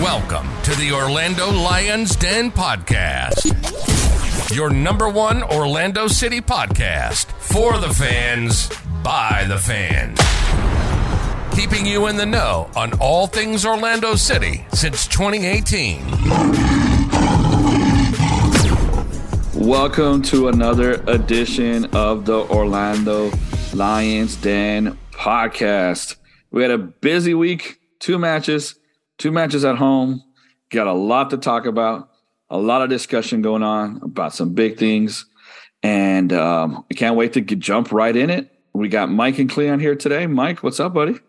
Welcome to the Orlando Lions Den Podcast, your number one Orlando City podcast for the fans, by the fans. Keeping you in the know on all things Orlando City since 2018. Welcome to another edition of the Orlando Lions Den Podcast. We had a busy week, two matches at home. Got a lot to talk about, a lot of discussion going on about some big things, and I can't wait to jump right in it. We got Mike and Cleon here today. Mike, what's up, buddy?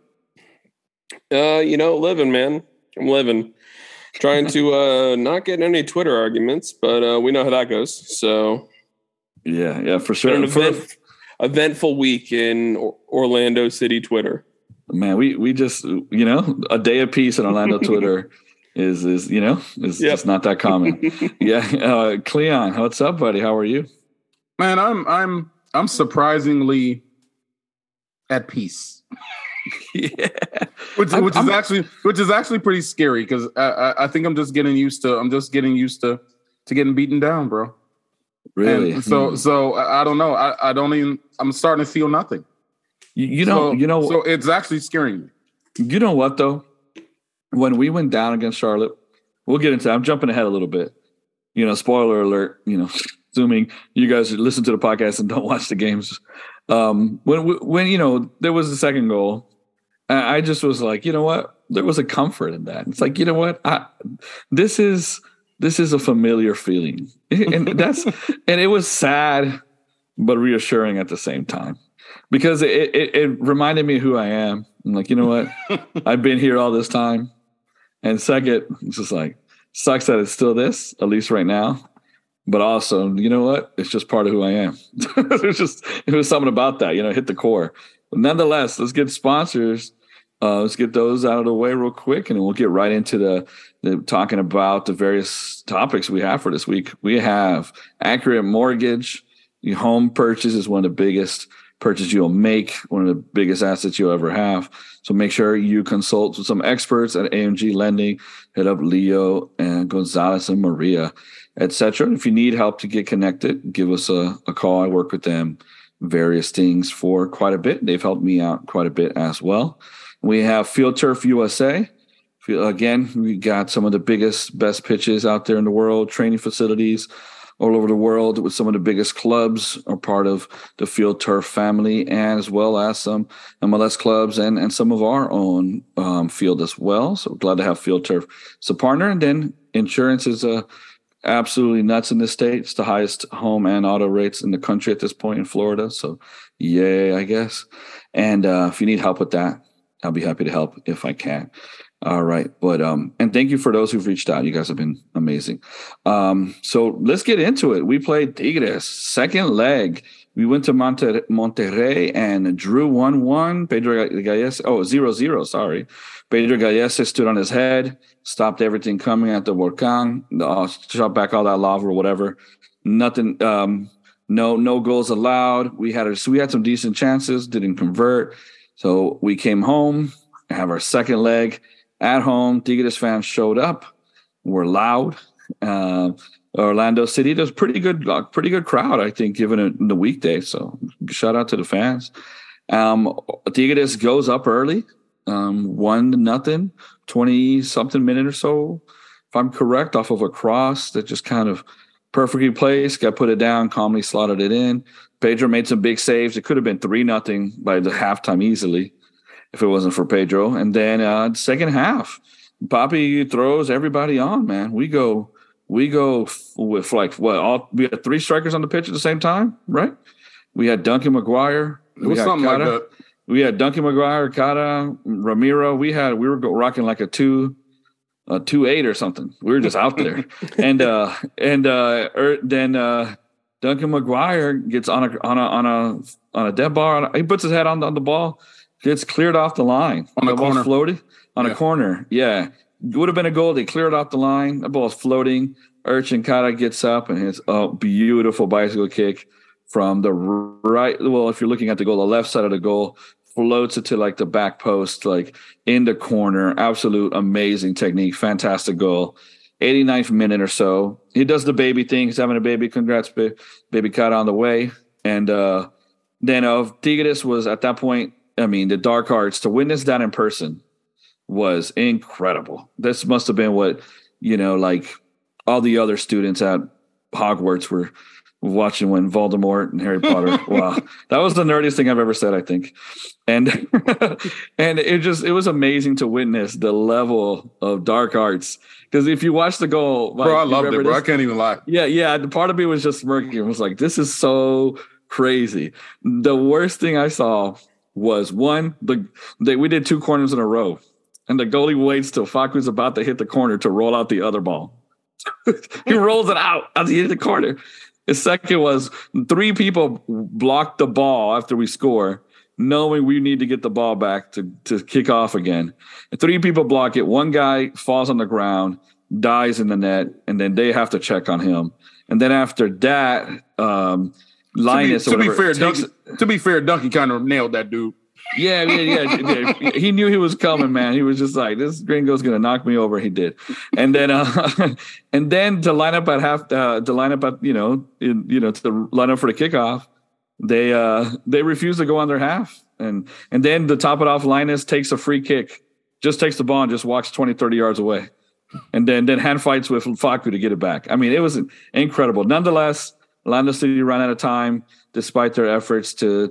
Living, man. I'm living. Trying to not get in any Twitter arguments, but we know how that goes. So, yeah, for sure. An eventful week in Orlando City Twitter. Man, we just a day of peace in Orlando Twitter is just not that common. Yeah, Cleon, what's up, buddy? How are you? Man, I'm surprisingly at peace. Yeah, which is actually pretty scary because I think I'm just getting used to getting beaten down, bro. Really? And so I don't know. I'm starting to feel nothing. So it's actually scaring me. You know what though? When we went down against Charlotte, we'll get into that. I'm jumping ahead a little bit. Spoiler alert. Assuming you guys listen to the podcast and don't watch the games. When there was the second goal, I just was like, you know what? There was a comfort in that. It's like, you know what? This is a familiar feeling, and it was sad, but reassuring at the same time, because it reminded me of who I am. I'm like, you know what? I've been here all this time, and second, it's just like sucks that it's still this, at least right now. But also, you know what? It's just part of who I am. It was something about that, hit the core. But nonetheless, let's get sponsors. Let's get those out of the way real quick, and then we'll get right into the talking about the various topics we have for this week. We have Accurate Mortgage. Your home purchase is one of the biggest purchases you'll make, one of the biggest assets you'll ever have. So make sure you consult with some experts at AMG Lending. Hit up Leo and Gonzalez and Maria, etc. If you need help to get connected, give us a call. I work with them various things for quite a bit. They've helped me out quite a bit as well. We have Field Turf USA. Again, we got some of the best pitches out there in the world, training facilities all over the world with some of the biggest clubs are part of the Field Turf family, and as well as some MLS clubs and some of our own field as well. So glad to have Field Turf as a partner. And then insurance is absolutely nuts in this state. It's the highest home and auto rates in the country at this point in Florida. So yay, I guess. And if you need help with that, I'll be happy to help if I can. All right. But and thank you for those who've reached out. You guys have been amazing. So let's get into it. We played Tigres, second leg. We went to Monterrey and drew 1-1. Pedro Gallese, 0-0, sorry. Pedro Gallese stood on his head, stopped everything coming at the Volcan, shot back all that lava or whatever. Nothing, no goals allowed. We had some decent chances, didn't convert. So we came home, have our second leg at home. Tigres fans showed up. We're loud. Orlando City, there's pretty good crowd, I think, given it the weekday. So shout out to the fans. Tigres goes up early, 1-0, 20-something minute or so, if I'm correct, off of a cross that just kind of perfectly placed, got put it down, calmly slotted it in. Pedro made some big saves. It could have been 3-0 by the halftime easily if it wasn't for Pedro. And then second half, Papi throws everybody on, man. We go with we had three strikers on the pitch at the same time, right? We had Duncan McGuire. It was something like that. We had Duncan McGuire, Cara, Ramiro. We were rocking like a 2-8 or something. We were just out there. and then Duncan McGuire gets on a dead bar. He puts his head on the ball, gets cleared off the line. On the corner. Floating on a corner. Yeah. It would have been a goal. They cleared off the line. The ball's floating. Urchin Cara gets up and hits a beautiful bicycle kick from the right. Well, if you're looking at the goal, the left side of the goal, floats it to like the back post, like in the corner. Absolute amazing technique. Fantastic goal. 89th minute or so. He does the baby thing. He's having a baby. Congrats, baby cut on the way. And then Tigres was at that point, I mean, the dark arts, to witness that in person was incredible. This must have been what, like all the other students at Hogwarts were watching when Voldemort and Harry Potter. Wow. That was the nerdiest thing I've ever said, I think. And and it was amazing to witness the level of dark arts. Because if you watch the goal, bro, I loved it, bro. I can't even lie. Yeah. The part of me was just smirking. It was like, this is so crazy. The worst thing I saw was one, we did 2 corners in a row. And the goalie waits till Facu's about to hit the corner to roll out the other ball. He rolls it out as he hit the corner. The second was 3 people blocked the ball after we score, knowing we need to get the ball back to kick off again. And 3 people block it. 1 guy falls on the ground, dies in the net, and then they have to check on him. And then after that, Linus. To be fair, Duncan kind of nailed that dude. Yeah. He knew he was coming, man. He was just like, this gringo's gonna knock me over. He did, and then to line up at to line up for the kickoff, they refused to go on their half, and then to top it off, Linus takes a free kick, just takes the ball and just walks 20, 30 yards away, and then hand fights with Facu to get it back. I mean, it was incredible. Nonetheless, Orlando City ran out of time despite their efforts to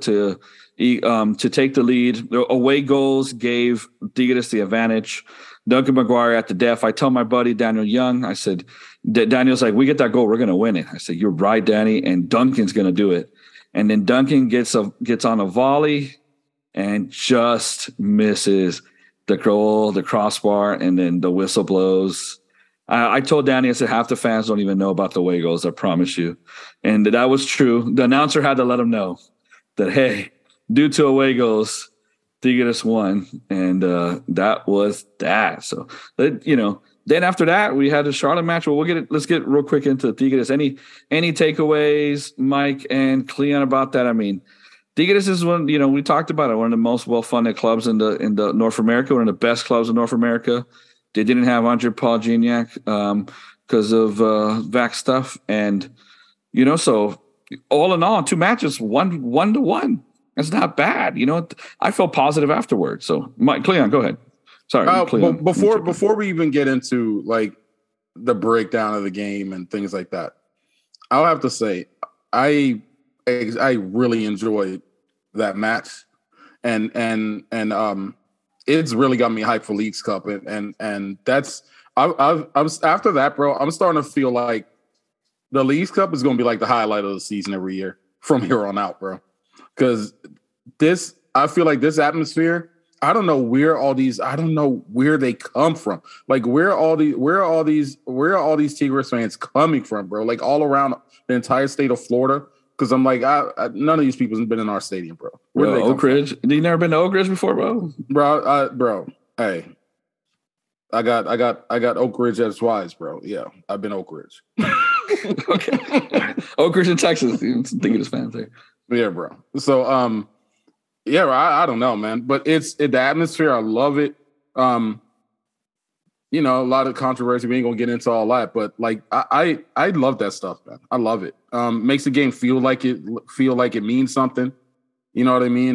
take the lead. The away goals gave Tigres the advantage. Duncan McGuire at the death. I tell my buddy Daniel Young, I said, Daniel's like, we get that goal, we're going to win it. I said, you're right, Danny, and Duncan's going to do it. And then Duncan gets on a volley and just misses the goal, the crossbar, and then the whistle blows. I told Danny, I said, half the fans don't even know about the away goals, I promise you. And that was true. The announcer had to let him know that, hey, due to away goals, Tigres won, and that was that. So, then after that, we had the Charlotte match. Well, let's get real quick into Tigres. Any takeaways, Mike and Cleon, about that? I mean, Tigres is one, we talked about it, one of the most well-funded clubs in the North America, one of the best clubs in North America. They didn't have Andre Paul Gignac because of vac stuff, and so all in all, 2 matches, 1-1. That's not bad. I felt positive afterwards. So, Mike, Cleon, go ahead. Sorry. Cleon. Before we even get into like the breakdown of the game and things like that, I'll have to say I really enjoyed that match, and it's really got me hyped for Leagues Cup, and that's I'm after that, bro. I'm starting to feel like the Leagues Cup is going to be like the highlight of the season every year from here on out, bro. Because I feel like this atmosphere, I don't know where they come from. Like, where are all these Tigres fans coming from, bro? Like, all around the entire state of Florida. Because I'm like, none of these people have been in our stadium, bro. Oak Ridge. You never been to Oak Ridge before, bro? Bro. Hey, I got Oak Ridge as wise, bro. Yeah, I've been Oak Ridge. Okay, Oak Ridge in Texas. Tigres fans there. Yeah, bro. So, I don't know, man, but it's the atmosphere. I love it. A lot of controversy. We ain't gonna get into all that, but like, I love that stuff, man. I love it. Makes the game feel like it means something. You know what I mean?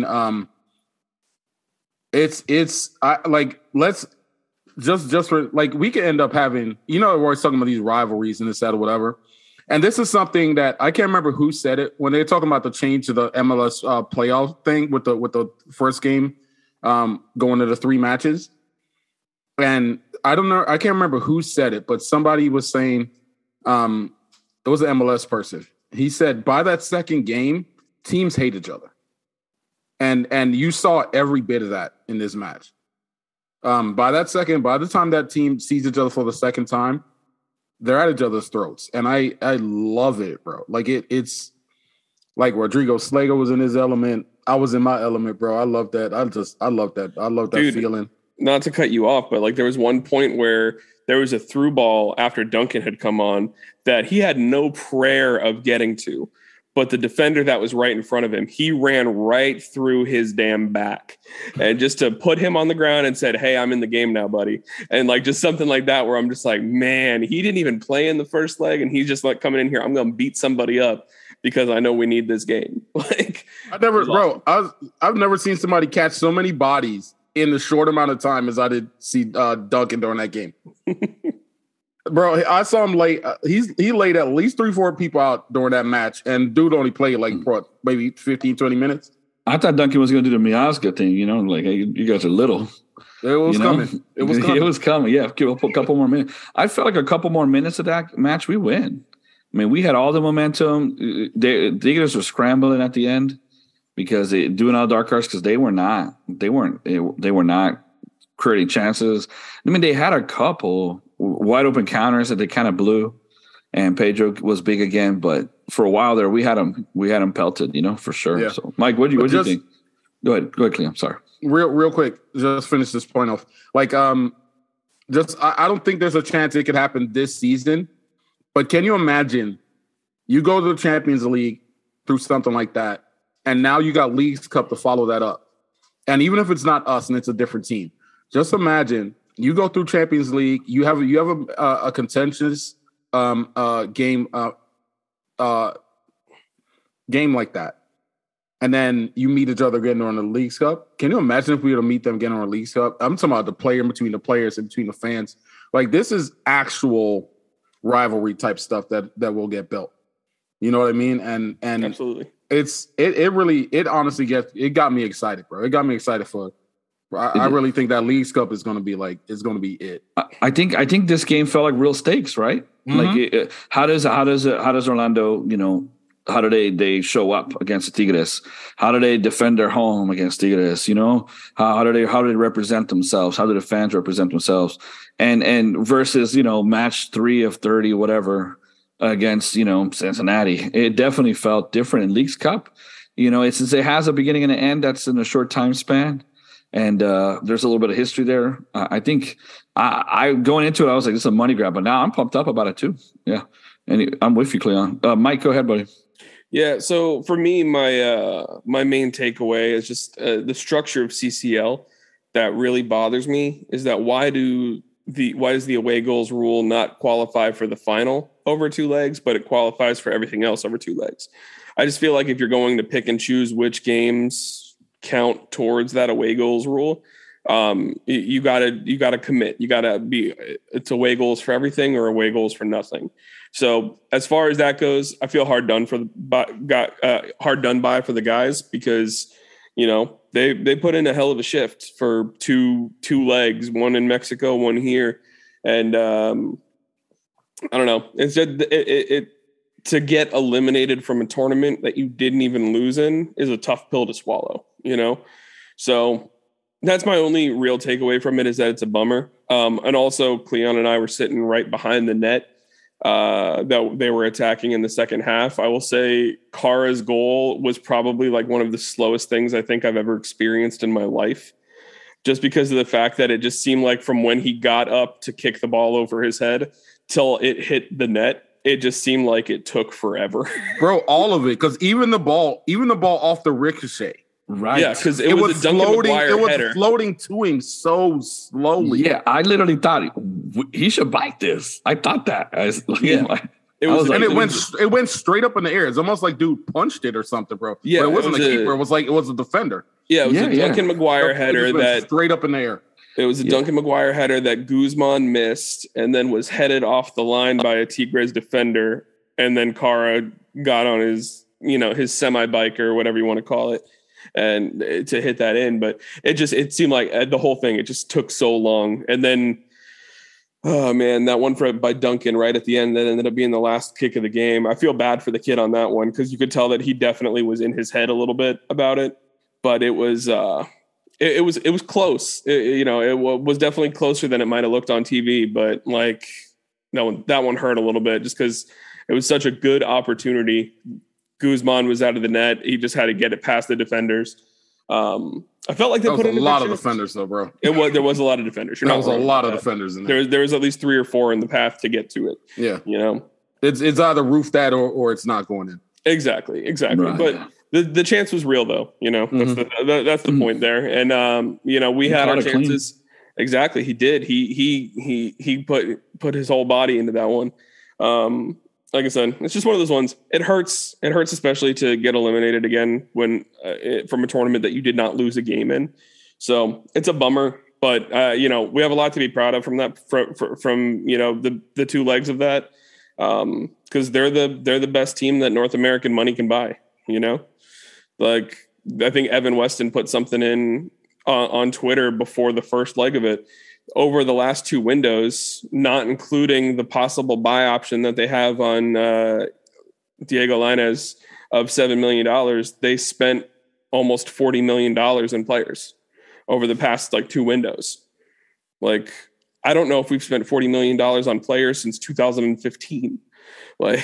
Let's just for like, we could end up having, we're always talking about these rivalries and this, that, or whatever. And this is something that I can't remember who said it when they're talking about the change to the MLS playoff thing with the first game going to the 3 matches. And I don't know, I can't remember who said it, but somebody was saying, it was an MLS person. He said, by that second game, teams hate each other. And you saw every bit of that in this match. By the time that team sees each other for the second time, they're at each other's throats. And I love it, bro. Like, it's like Rodrigo Slago was in his element. I was in my element, bro. I love that. I love that. I love that feeling. Not to cut you off, but like, there was one point where there was a through ball after Duncan had come on that he had no prayer of getting to. but the defender that was right in front of him, he ran right through his damn back, and just to put him on the ground and said, "Hey, I'm in the game now, buddy," and like just something like that, where I'm just like, man, he didn't even play in the first leg, and he's just like coming in here, I'm gonna beat somebody up because I know we need this game. Like, I've never seen somebody catch so many bodies in the short amount of time as I did see Duncan during that game. Bro, I saw him lay. He laid at least 3-4 people out during that match, and dude only played like maybe 15, 20 minutes. I thought Duncan was going to do the Miazga thing, like, hey, you guys are little. It was coming. It was coming. It was coming. Yeah, give a couple more minutes. I felt like a couple more minutes of that match, we win. I mean, we had all the momentum. The Tigres were scrambling at the end because doing all dark arts because they were not creating chances. I mean, they had a couple wide open counters that they kind of blew, and Pedro was big again. But for a while there, we had him pelted, for sure. Yeah. So, Mike, what do you think? Go ahead, Clem. I'm sorry. Real quick, just finish this point off. Like, I don't think there's a chance it could happen this season. But can you imagine you go to the Champions League through something like that, and now you got Leagues Cup to follow that up, and even if it's not us and it's a different team, just imagine. You go through Champions League. You have a contentious game like that, and then you meet each other again during the Leagues Cup. Can you imagine if we were to meet them again on the Leagues Cup? I'm talking about the player in between the players and between the fans. Like, this is actual rivalry type stuff that will get built. You know what I mean? And absolutely, it honestly got me excited, bro. It got me excited for. I really think that Leagues Cup is going to be it. I think this game felt like real stakes, right? Mm-hmm. Like, how does Orlando, how do they show up against the Tigres? How do they defend their home against Tigres? How do they represent themselves? How do the fans represent themselves? And versus match 3 of 30, whatever, against Cincinnati, it definitely felt different in Leagues Cup. Since it has a beginning and an end, that's in a short time span. And there's a little bit of history there. I think I going into it, I was like, this is a money grab. But now I'm pumped up about it too. Yeah. And I'm with you, Cleon. Mike, go ahead, buddy. Yeah. So for me, my main takeaway is just the structure of CCL that really bothers me is that why does the away goals rule not qualify for the final over 2 legs, but it qualifies for everything else over 2 legs? I just feel like if you're going to pick and choose which games count towards that away goals rule, you gotta commit. You gotta be, it's away goals for everything or away goals for nothing. So as far as that goes, I feel hard done by for the guys because they put in a hell of a shift for two legs, one in Mexico, one here, and I don't know. It to get eliminated from a tournament that you didn't even lose in is a tough pill to swallow, So that's my only real takeaway from it is that it's a bummer. And also Cleon and I were sitting right behind the net that they were attacking in the second half. I will say Kara's goal was probably like one of the slowest things I think I've ever experienced in my life, just because of the fact that it just seemed like from when he got up to kick the ball over his head till it hit the net, it just seemed like it took forever. Bro, all of it. Because even the ball off the ricochet. Right. Yeah, because it was a Duncan McGuire header. It was floating to him so slowly. Yeah, I literally thought he should bite this. I thought that. It went straight up in the air. It's almost like dude punched it or something, bro. Yeah, but it wasn't a keeper. It was a defender. Yeah, it was a Duncan McGuire header that straight up in the air. It was a Duncan McGuire header that Guzman missed and then was headed off the line by a Tigres defender. And then Kara got on his semi-bike or whatever you want to call it and to hit that in. But it seemed like the whole thing, it just took so long. And then, oh man, that one by Duncan right at the end that ended up being the last kick of the game. I feel bad for the kid on that one because you could tell that he definitely was in his head a little bit about it. But it was it was close. It was definitely closer than it might have looked on TV. But like that one hurt a little bit just because it was such a good opportunity. Guzman was out of the net. He just had to get it past the defenders. I felt like they put in a lot of defenders, though, bro. There was a lot of defenders. There was a lot of defenders in there. There was at least 3 or 4 in the path to get to it. Yeah, it's either roof that or it's not going in. Exactly. Right. But the chance was real, though. That's the point there. And we had our chances. Clean. Exactly, he did. He put his whole body into that one. Like I said, it's just one of those ones. It hurts. It hurts especially to get eliminated again when from a tournament that you did not lose a game in. So it's a bummer. But we have a lot to be proud of from that. From the two legs of that. Because they're the best team that North American money can buy. Like I think Evan Weston put something in on Twitter before the first leg of it. Over the last two windows, not including the possible buy option that they have on Diego Lainez of $7 million, they spent almost $40 million in players over the past like two windows. Like I don't know if we've spent $40 million on players since 2015. Like,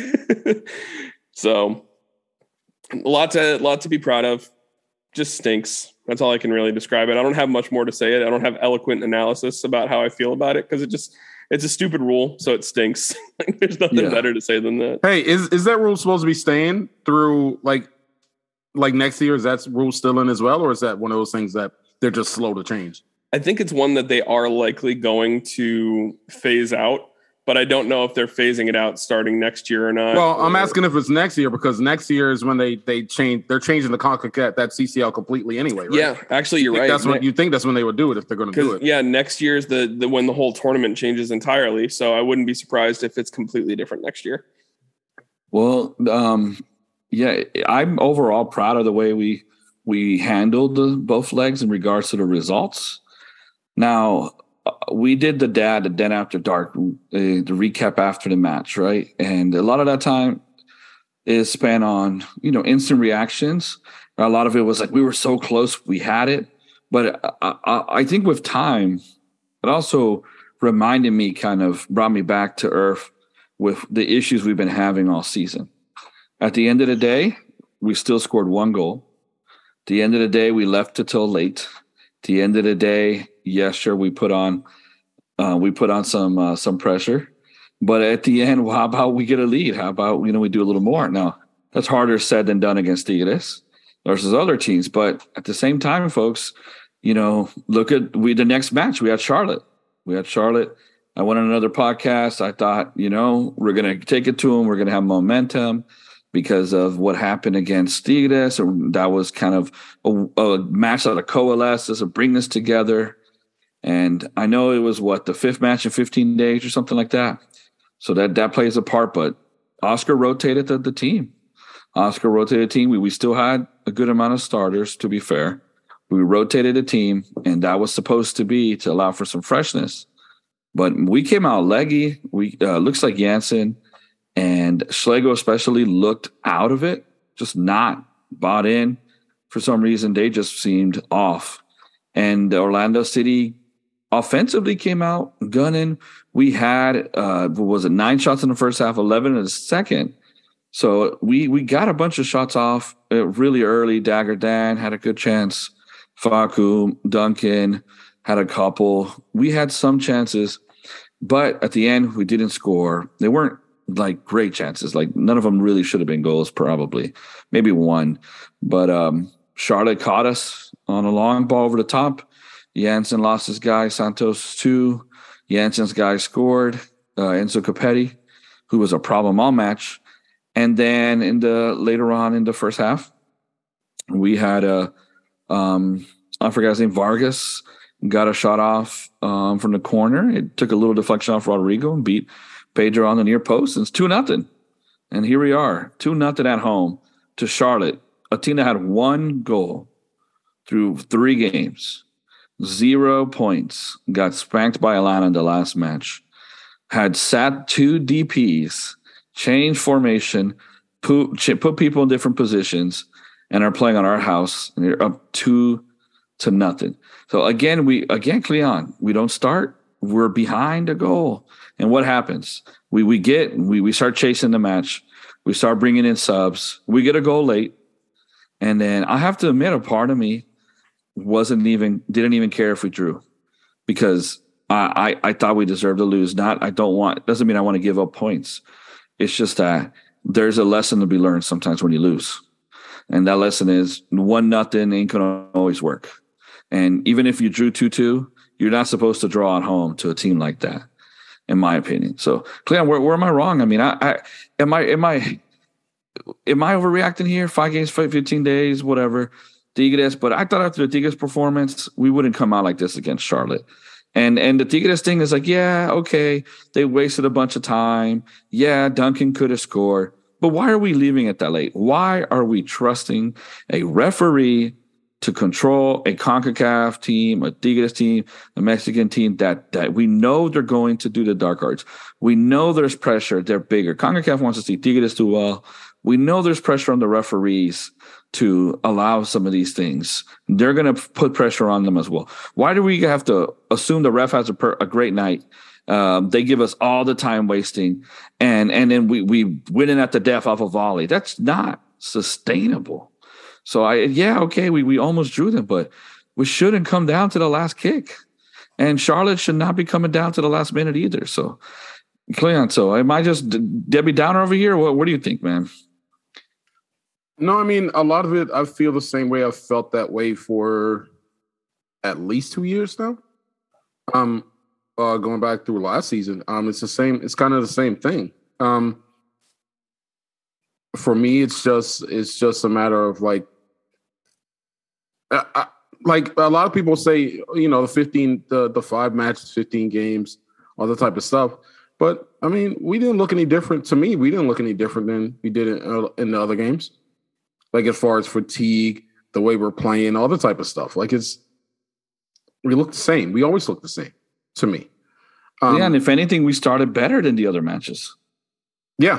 so a lot to be proud of. Just stinks. That's all I can really describe it. I don't have much more to say it. I don't have eloquent analysis about how I feel about it because it's a stupid rule, so it stinks. There's nothing better to say than that. Hey, is that rule supposed to be staying through like next year? Is that rule still in as well, or is that one of those things that they're just slow to change? I think it's one that they are likely going to phase out, but I don't know if they're phasing it out starting next year or not. Well, I'm asking if it's next year because next year is when they change. They're changing the CONCACAF, that CCL completely anyway, right? Yeah, actually, you're right. That's what you think. That's when they would do it if they're going to do it. Yeah, next year is the when the whole tournament changes entirely. So I wouldn't be surprised if it's completely different next year. Well, I'm overall proud of the way we handled both legs in regards to the results. Now, we did the Den After Dark, the recap after the match, right? And a lot of that time is spent on, instant reactions. A lot of it was like, we were so close, we had it. But I think with time, it also reminded me, brought me back to earth with the issues we've been having all season. At the end of the day, we still scored one goal. At the end of the day, we left it till late. At the end of the day, yes, sure, we put on some pressure, but at the end, well, how about we get a lead? How about we do a little more? Now that's harder said than done against Tigres versus other teams, but at the same time, folks, look at the next match. We had Charlotte. I went on another podcast. I thought, we're gonna take it to them. We're gonna have momentum because of what happened against Tigres. That was kind of a match that coalesced to bring us together. And I know it was the fifth match in 15 days or something like that. So that plays a part, but Oscar rotated the team. We still had a good amount of starters, to be fair. We rotated the team, and that was supposed to be to allow for some freshness. But we came out leggy. We looks like Janssen and Schlegel especially looked out of it, just not bought in. For some reason, they just seemed off. And Orlando City offensively came out gunning. We had, 9 shots in the first half, 11 in the second. So we got a bunch of shots off really early. Dagger Dan had a good chance. Facu, Duncan had a couple. We had some chances, but at the end, we didn't score. They weren't like great chances. Like none of them really should have been goals, probably. Maybe one. But Charlotte caught us on a long ball over the top. Janssen lost his guy, Santos 2. Janssen's guy scored, Enzo Capetti, who was a problem all match. And then later on in the first half, we had I forgot his name, Vargas, got a shot off from the corner. It took a little deflection off Rodrigo and beat Pedro on the near post. And it's 2-0. And here we are, 2-0 at home to Charlotte. A team that had one goal through 3 games, 0 points, got spanked by Atlanta in the last match, had sat 2 DPs, changed formation, put people in different positions, and are playing on our house, and they're up 2-0. So again, Cleon, we don't start. We're behind a goal. And what happens? We start chasing the match. We start bringing in subs. We get a goal late. And then I have to admit, a part of me didn't even care if we drew, because I thought we deserved to lose. Doesn't mean I want to give up points. It's just that there's a lesson to be learned sometimes when you lose. And that lesson is 1-0 ain't going to always work. And even if you drew 2-2, you're not supposed to draw at home to a team like that, in my opinion. So, Cleon, where am I wrong? I mean, am I overreacting here? 5 games, 15 days, whatever. Tigres, but I thought after the Tigres performance, we wouldn't come out like this against Charlotte. And the Tigres thing is like, yeah, okay, they wasted a bunch of time. Yeah, Duncan could have scored. But why are we leaving it that late? Why are we trusting a referee to control a CONCACAF team, a Tigres team, a Mexican team that we know they're going to do the dark arts? We know there's pressure. They're bigger. CONCACAF wants to see Tigres do well. We know there's pressure on the referees to allow some of these things. They're going to put pressure on them as well. Why do we have to assume the ref has a great night? They give us all the time wasting, and then we win it at the death off a volley. That's not sustainable. So we almost drew them, but we shouldn't come down to the last kick. And Charlotte should not be coming down to the last minute either. So, Cleon, so am I just Debbie Downer over here? What do you think, man? No, I mean, a lot of it, I feel the same way. I've felt that way for at least 2 years now. Going back through last season, it's the same. It's kind of the same thing. For me, it's just a matter of like a lot of people say, the 5 matches, 15 games, all that type of stuff. But I mean, we didn't look any different. To me, we didn't look any different than we did in the other games. Like as far as fatigue, the way we're playing, all the type of stuff. Like we look the same. We always look the same to me. And if anything, we started better than the other matches. Yeah.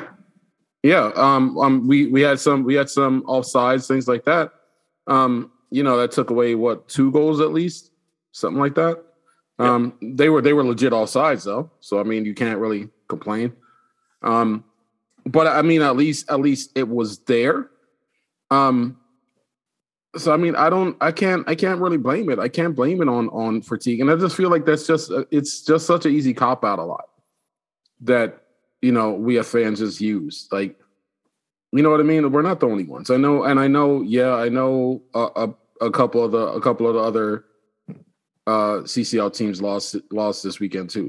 We had some offsides, things like that. That took away 2 goals at least, something like that. Yeah. They were legit offsides though, so I mean you can't really complain. But I mean at least it was there. So I mean I can't really blame it. I can't blame it on fatigue, and I just feel like it's just such an easy cop out a lot that we as fans just use. Like, you know what I mean? We're not the only ones. I know a couple of the other CCL teams lost this weekend too.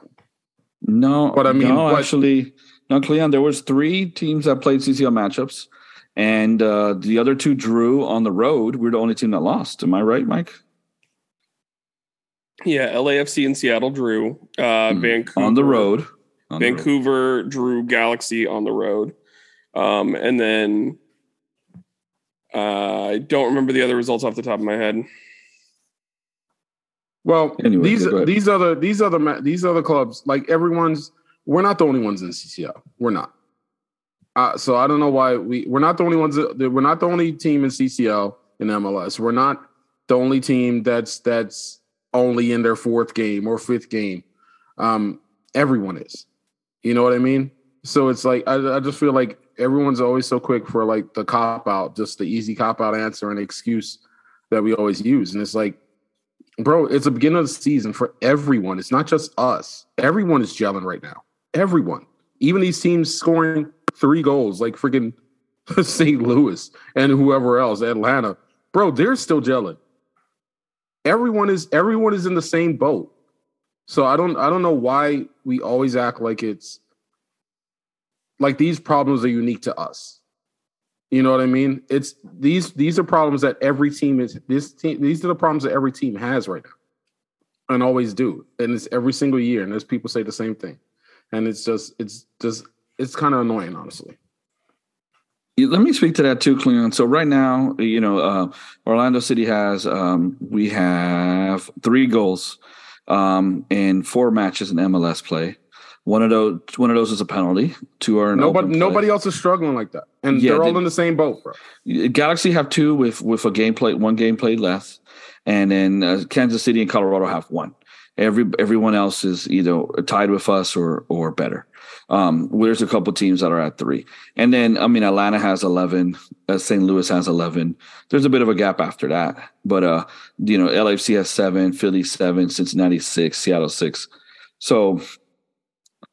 Cleon, there was 3 teams that played CCL matchups, and the other 2 drew on the road. We're the only team that lost. Am I right, Mike? Yeah, LAFC and Seattle drew. Vancouver on the road. Vancouver drew Galaxy on the road. And then I don't remember the other results off the top of my head. Well, anyway, these other clubs, like we're not the only ones in CCL. We're not. So I don't know why we're not the only ones. We're not the only team in CCL in MLS. We're not the only team that's only in their 4th game or 5th game. Everyone is. You know what I mean? So it's like I just feel like everyone's always so quick for like the cop out, just the easy cop out answer and excuse that we always use. And it's like, bro, it's the beginning of the season for everyone. It's not just us. Everyone is gelling right now. Everyone, even these teams scoring 3 goals, like freaking St. Louis and whoever else, Atlanta, bro, they're still gelling. Everyone is in the same boat. So I don't know why we always act like it's like these problems are unique to us. You know what I mean? It's these are problems that every team these are the problems that every team has right now and always do. And it's every single year. And there's people say the same thing. And it's kind of annoying, honestly. Let me speak to that too, Cleon. So right now, Orlando City we have 3 goals in 4 matches in MLS play. One of those is a penalty. 2 are nobody else is struggling like that, and they're all in the same boat, bro. Galaxy have 2 with one game played less, and then Kansas City and Colorado have 1. Everyone else is either tied with us or better. There's a couple teams that are at 3, and then Atlanta has 11. St. Louis has 11. There's a bit of a gap after that, but LAFC has 7, Philly 7, Cincinnati 6, Seattle 6. So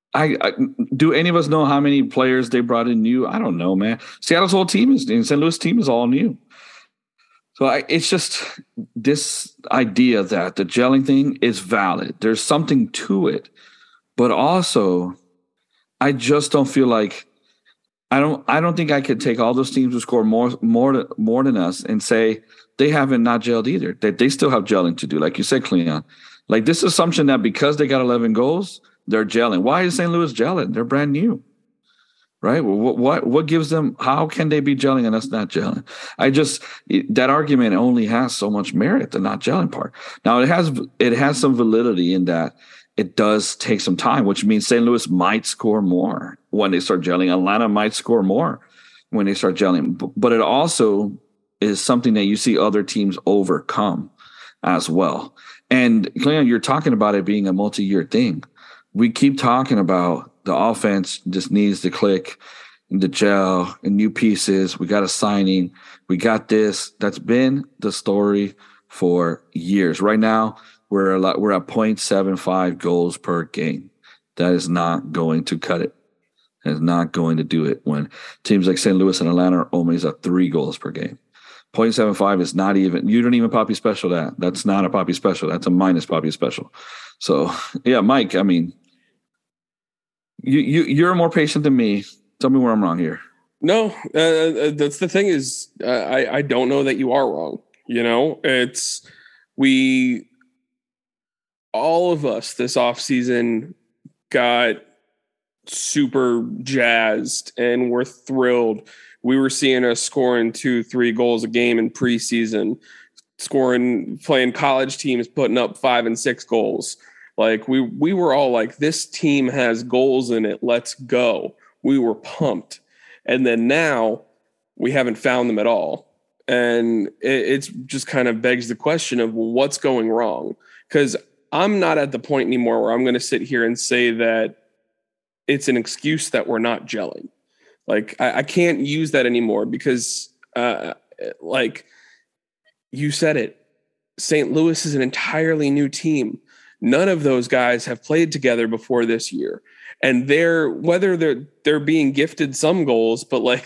I do any of us know how many players they brought in new? I don't know, man. Seattle's whole team is, and St. Louis team is all new. So it's just this idea that the gelling thing is valid. There's something to it, but also I just don't feel like I don't think I could take all those teams who score more than us and say they haven't not gelled either. That they still have gelling to do, like you said, Cleon. Like this assumption that because they got 11 goals, they're gelling. Why is St. Louis gelling? They're brand new, right? Well, what gives them? How can they be gelling and us not gelling? That argument only has so much merit, the not gelling part. Now it has some validity in that it does take some time, which means St. Louis might score more when they start gelling. Atlanta might score more when they start gelling. But it also is something that you see other teams overcome as well. And Cleon, you're talking about it being a multi-year thing. We keep talking about the offense just needs to click and to gel and new pieces. We got a signing. We got this. That's been the story for years. Right now, we're at 0.75 goals per game. That is not going to cut it. That is not going to do it when teams like St. Louis and Atlanta are almost at 3 goals per game. 0.75 is not even, you don't even Poppy special that. That's not a Poppy special. That's a minus Poppy special. So, yeah, Mike, I mean, you're more patient than me. Tell me where I'm wrong here. No, that's the thing is I don't know that you are wrong. You know, all of us this offseason got super jazzed and we're thrilled. We were seeing us scoring 2-3 goals a game in preseason, playing college teams, putting up 5 and 6 goals. Like we were all like, this team has goals in it. Let's go. We were pumped. And then now we haven't found them at all. And it's just kind of begs the question of what's going wrong? Because I'm not at the point anymore where I'm going to sit here and say that it's an excuse that we're not gelling. Like I can't use that anymore because like you said it, St. Louis is an entirely new team. None of those guys have played together before this year. And whether they're being gifted some goals, but like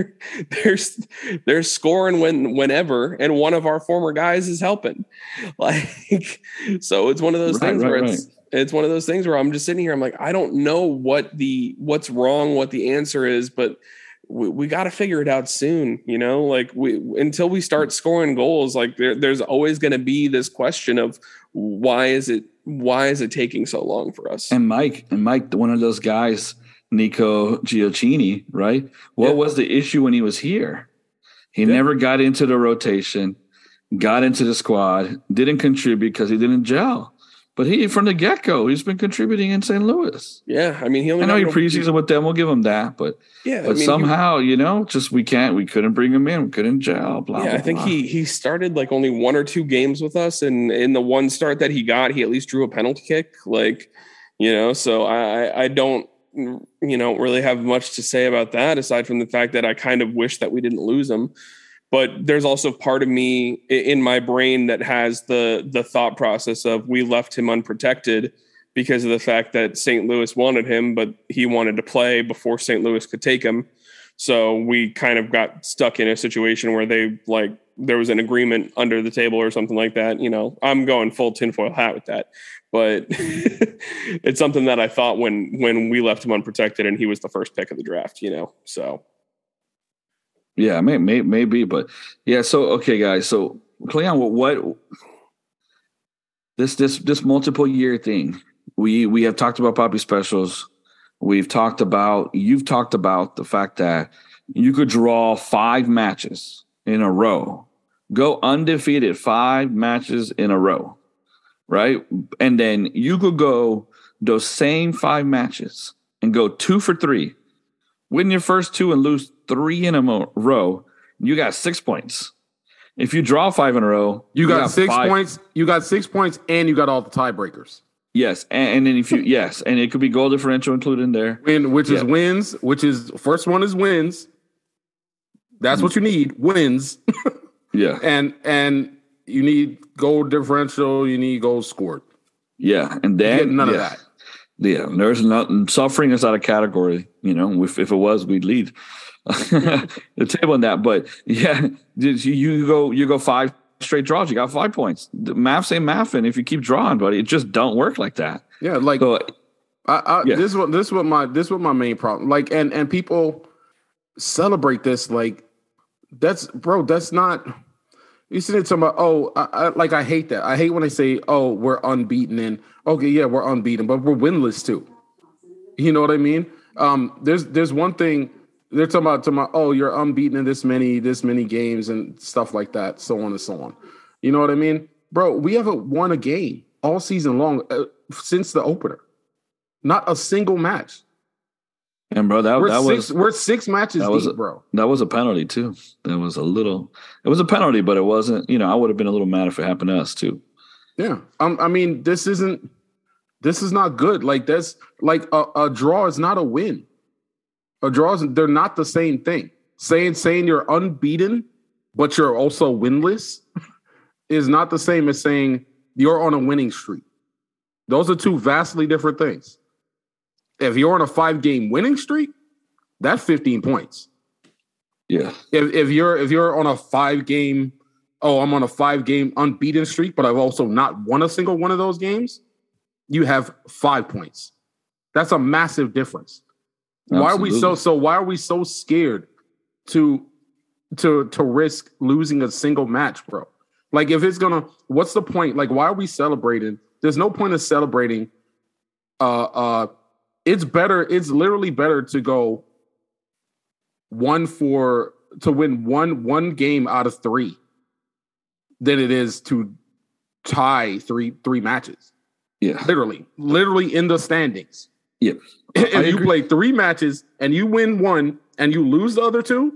they're scoring whenever, and one of our former guys is helping. Like, so it's one of those things where it's one of those things where I'm just sitting here. I'm like, I don't know what's wrong, what the answer is, but we got to figure it out soon. You know, like until we start scoring goals, like there's always going to be this question of why is it taking so long for us? And Mike, one of those guys, Nico Gioacchini, right? What was the issue when he was here? He never got into the rotation, got into the squad, didn't contribute because he didn't gel. But from the get-go, he's been contributing in St. Louis. Yeah, I mean, I know he preseason with them. We'll give him that, but somehow, we couldn't bring him in. We couldn't gel. Blah, blah, I think blah. he started like only 1 or 2 games with us, and in the one start that he got, he at least drew a penalty kick. Like, so I don't, really have much to say about that aside from the fact that I kind of wish that we didn't lose him. But there's also part of me in my brain that has the thought process of we left him unprotected because of the fact that St. Louis wanted him, but he wanted to play before St. Louis could take him. So we kind of got stuck in a situation where there was an agreement under the table or something like that. I'm going full tinfoil hat with that, but it's something that I thought when we left him unprotected and he was the first pick of the draft, so. Yeah, maybe, but yeah. So okay, guys. So Cleon, what this multiple year thing? We have talked about Poppy specials. You've talked about the fact that you could draw 5 matches in a row, go undefeated 5 matches in a row, right? And then you could go those same 5 matches and go 2 for 3, win your first 2 and lose 3 in a row. You got 6 points. If you draw 5 in a row, you got 6 points. You got 6 points, and you got all the tiebreakers. Yes, and then and it could be goal differential included in there. Which is wins. Which is first one is wins. That's what you need. Wins. Yeah, and you need goal differential. You need goals scored. Yeah, and then none of that. Yeah, there's nothing. Suffering is not a category. If it was, we'd lead the table on that. But yeah, you go 5 straight draws. You got 5 points. The maths ain't mathing if you keep drawing, buddy. It just don't work like that. Yeah, like so, this is what my main problem. Like, and people celebrate this like that's not. You see it talking about, I hate that. I hate when they say, oh, we're unbeaten. And okay, yeah, we're unbeaten, but we're winless too. You know what I mean? There's one thing they're talking about, oh, you're unbeaten in this many games and stuff like that, so on and so on. You know what I mean? Bro, we haven't won a game all season long since the opener. Not a single match. And bro, we're 6 matches deep, bro. That was a penalty too. It was a penalty, but it wasn't. I would have been a little mad if it happened to us too. Yeah, I mean, this is not good. Like that's like a draw is not a win. They're not the same thing. Saying you're unbeaten, but you're also winless, is not the same as saying you're on a winning streak. Those are two vastly different things. If you're on a 5-game winning streak, that's 15 points. Yeah. If you're on a 5-game, I'm on a 5-game unbeaten streak, but I've also not won a single one of those games, you have 5 points. That's a massive difference. Absolutely. Why are we so scared to risk losing a single match, bro? Like what's the point? Like, why are we celebrating? There's no point of celebrating. It's literally better to go to win one game out of 3 than it is to tie three matches. Yeah. Literally in the standings. Yeah. If you play 3 matches and you win 1 and you lose the other 2,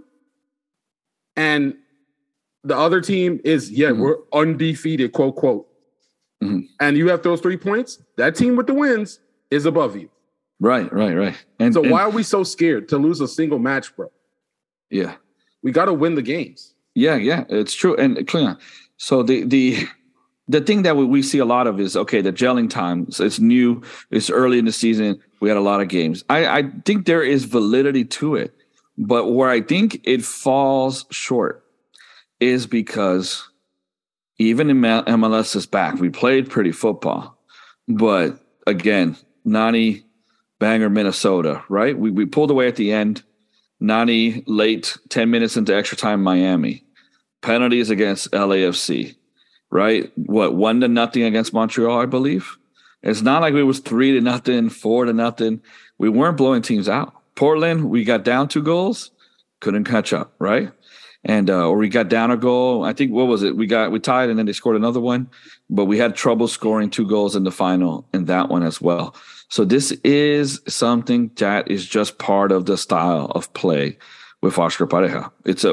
and the other team is, we're undefeated, quote, quote. Mm-hmm. And you have those 3 points, that team with the wins is above you. Right. And why are we so scared to lose a single match, bro? Yeah. We got to win the games. Yeah, it's true. And Cleon, so the thing that we see a lot of is, okay, the gelling time. So it's new. It's early in the season. We had a lot of games. I think there is validity to it. But where I think it falls short is because even in MLS is back. We played pretty football. But again, Nani, banger Minnesota, right? We pulled away at the end. Nani late, 10 minutes into extra time, Miami. Penalties against LAFC, right? 1-0 against Montreal, I believe. It's not like it was 3-0, 4-0. We weren't blowing teams out. Portland, we got down 2 goals, couldn't catch up, right? And or we got down a goal. I think, what was it? We tied and then they scored another one, but we had trouble scoring 2 goals in the final in that one as well. So this is something that is just part of the style of play with Oscar Pareja.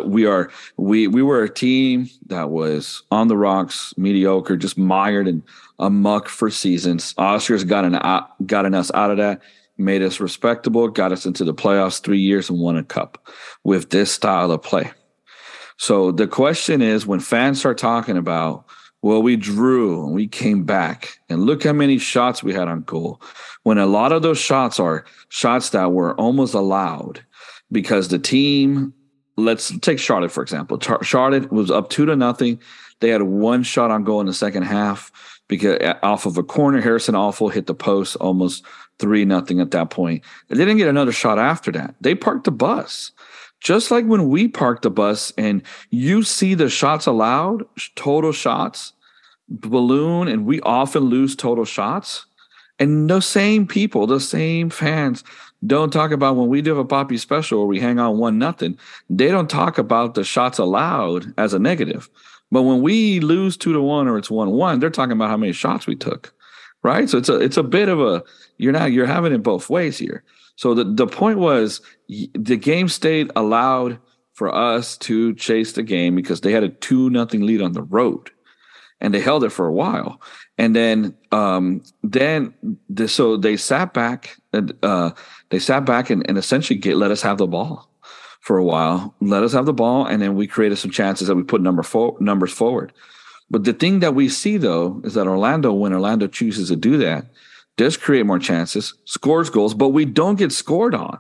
We were a team that was on the rocks, mediocre, just mired in a muck for seasons. Oscar's gotten us out of that, made us respectable, got us into the playoffs 3 years and won a cup with this style of play. So the question is, when fans start talking about, well, we drew and we came back, and look how many shots we had on goal, when a lot of those shots are shots that were almost allowed because the team, let's take Charlotte, for example. Charlotte was up 2-0. They had 1 shot on goal in the second half because off of a corner, Harrison Awful hit the post, almost 3-0 at that point. They didn't get another shot after that. They parked the bus. Just like when we parked the bus and you see the shots allowed, total shots, balloon, and we often lose total shots. And the same people, the same fans don't talk about when we do a Poppy special or we hang on 1-0. They don't talk about the shots allowed as a negative. But when we lose 2-1 or it's 1-1, they're talking about how many shots we took. Right? So it's a bit of you're having it both ways here. So the point was the game stayed allowed for us to chase the game because they had a 2-0 lead on the road, and they held it for a while. And then so they sat back and essentially let us have the ball for a while. Let us have the ball, and then we created some chances that we put numbers forward. But the thing that we see, though, is that when Orlando chooses to do that, does create more chances, scores goals, but we don't get scored on.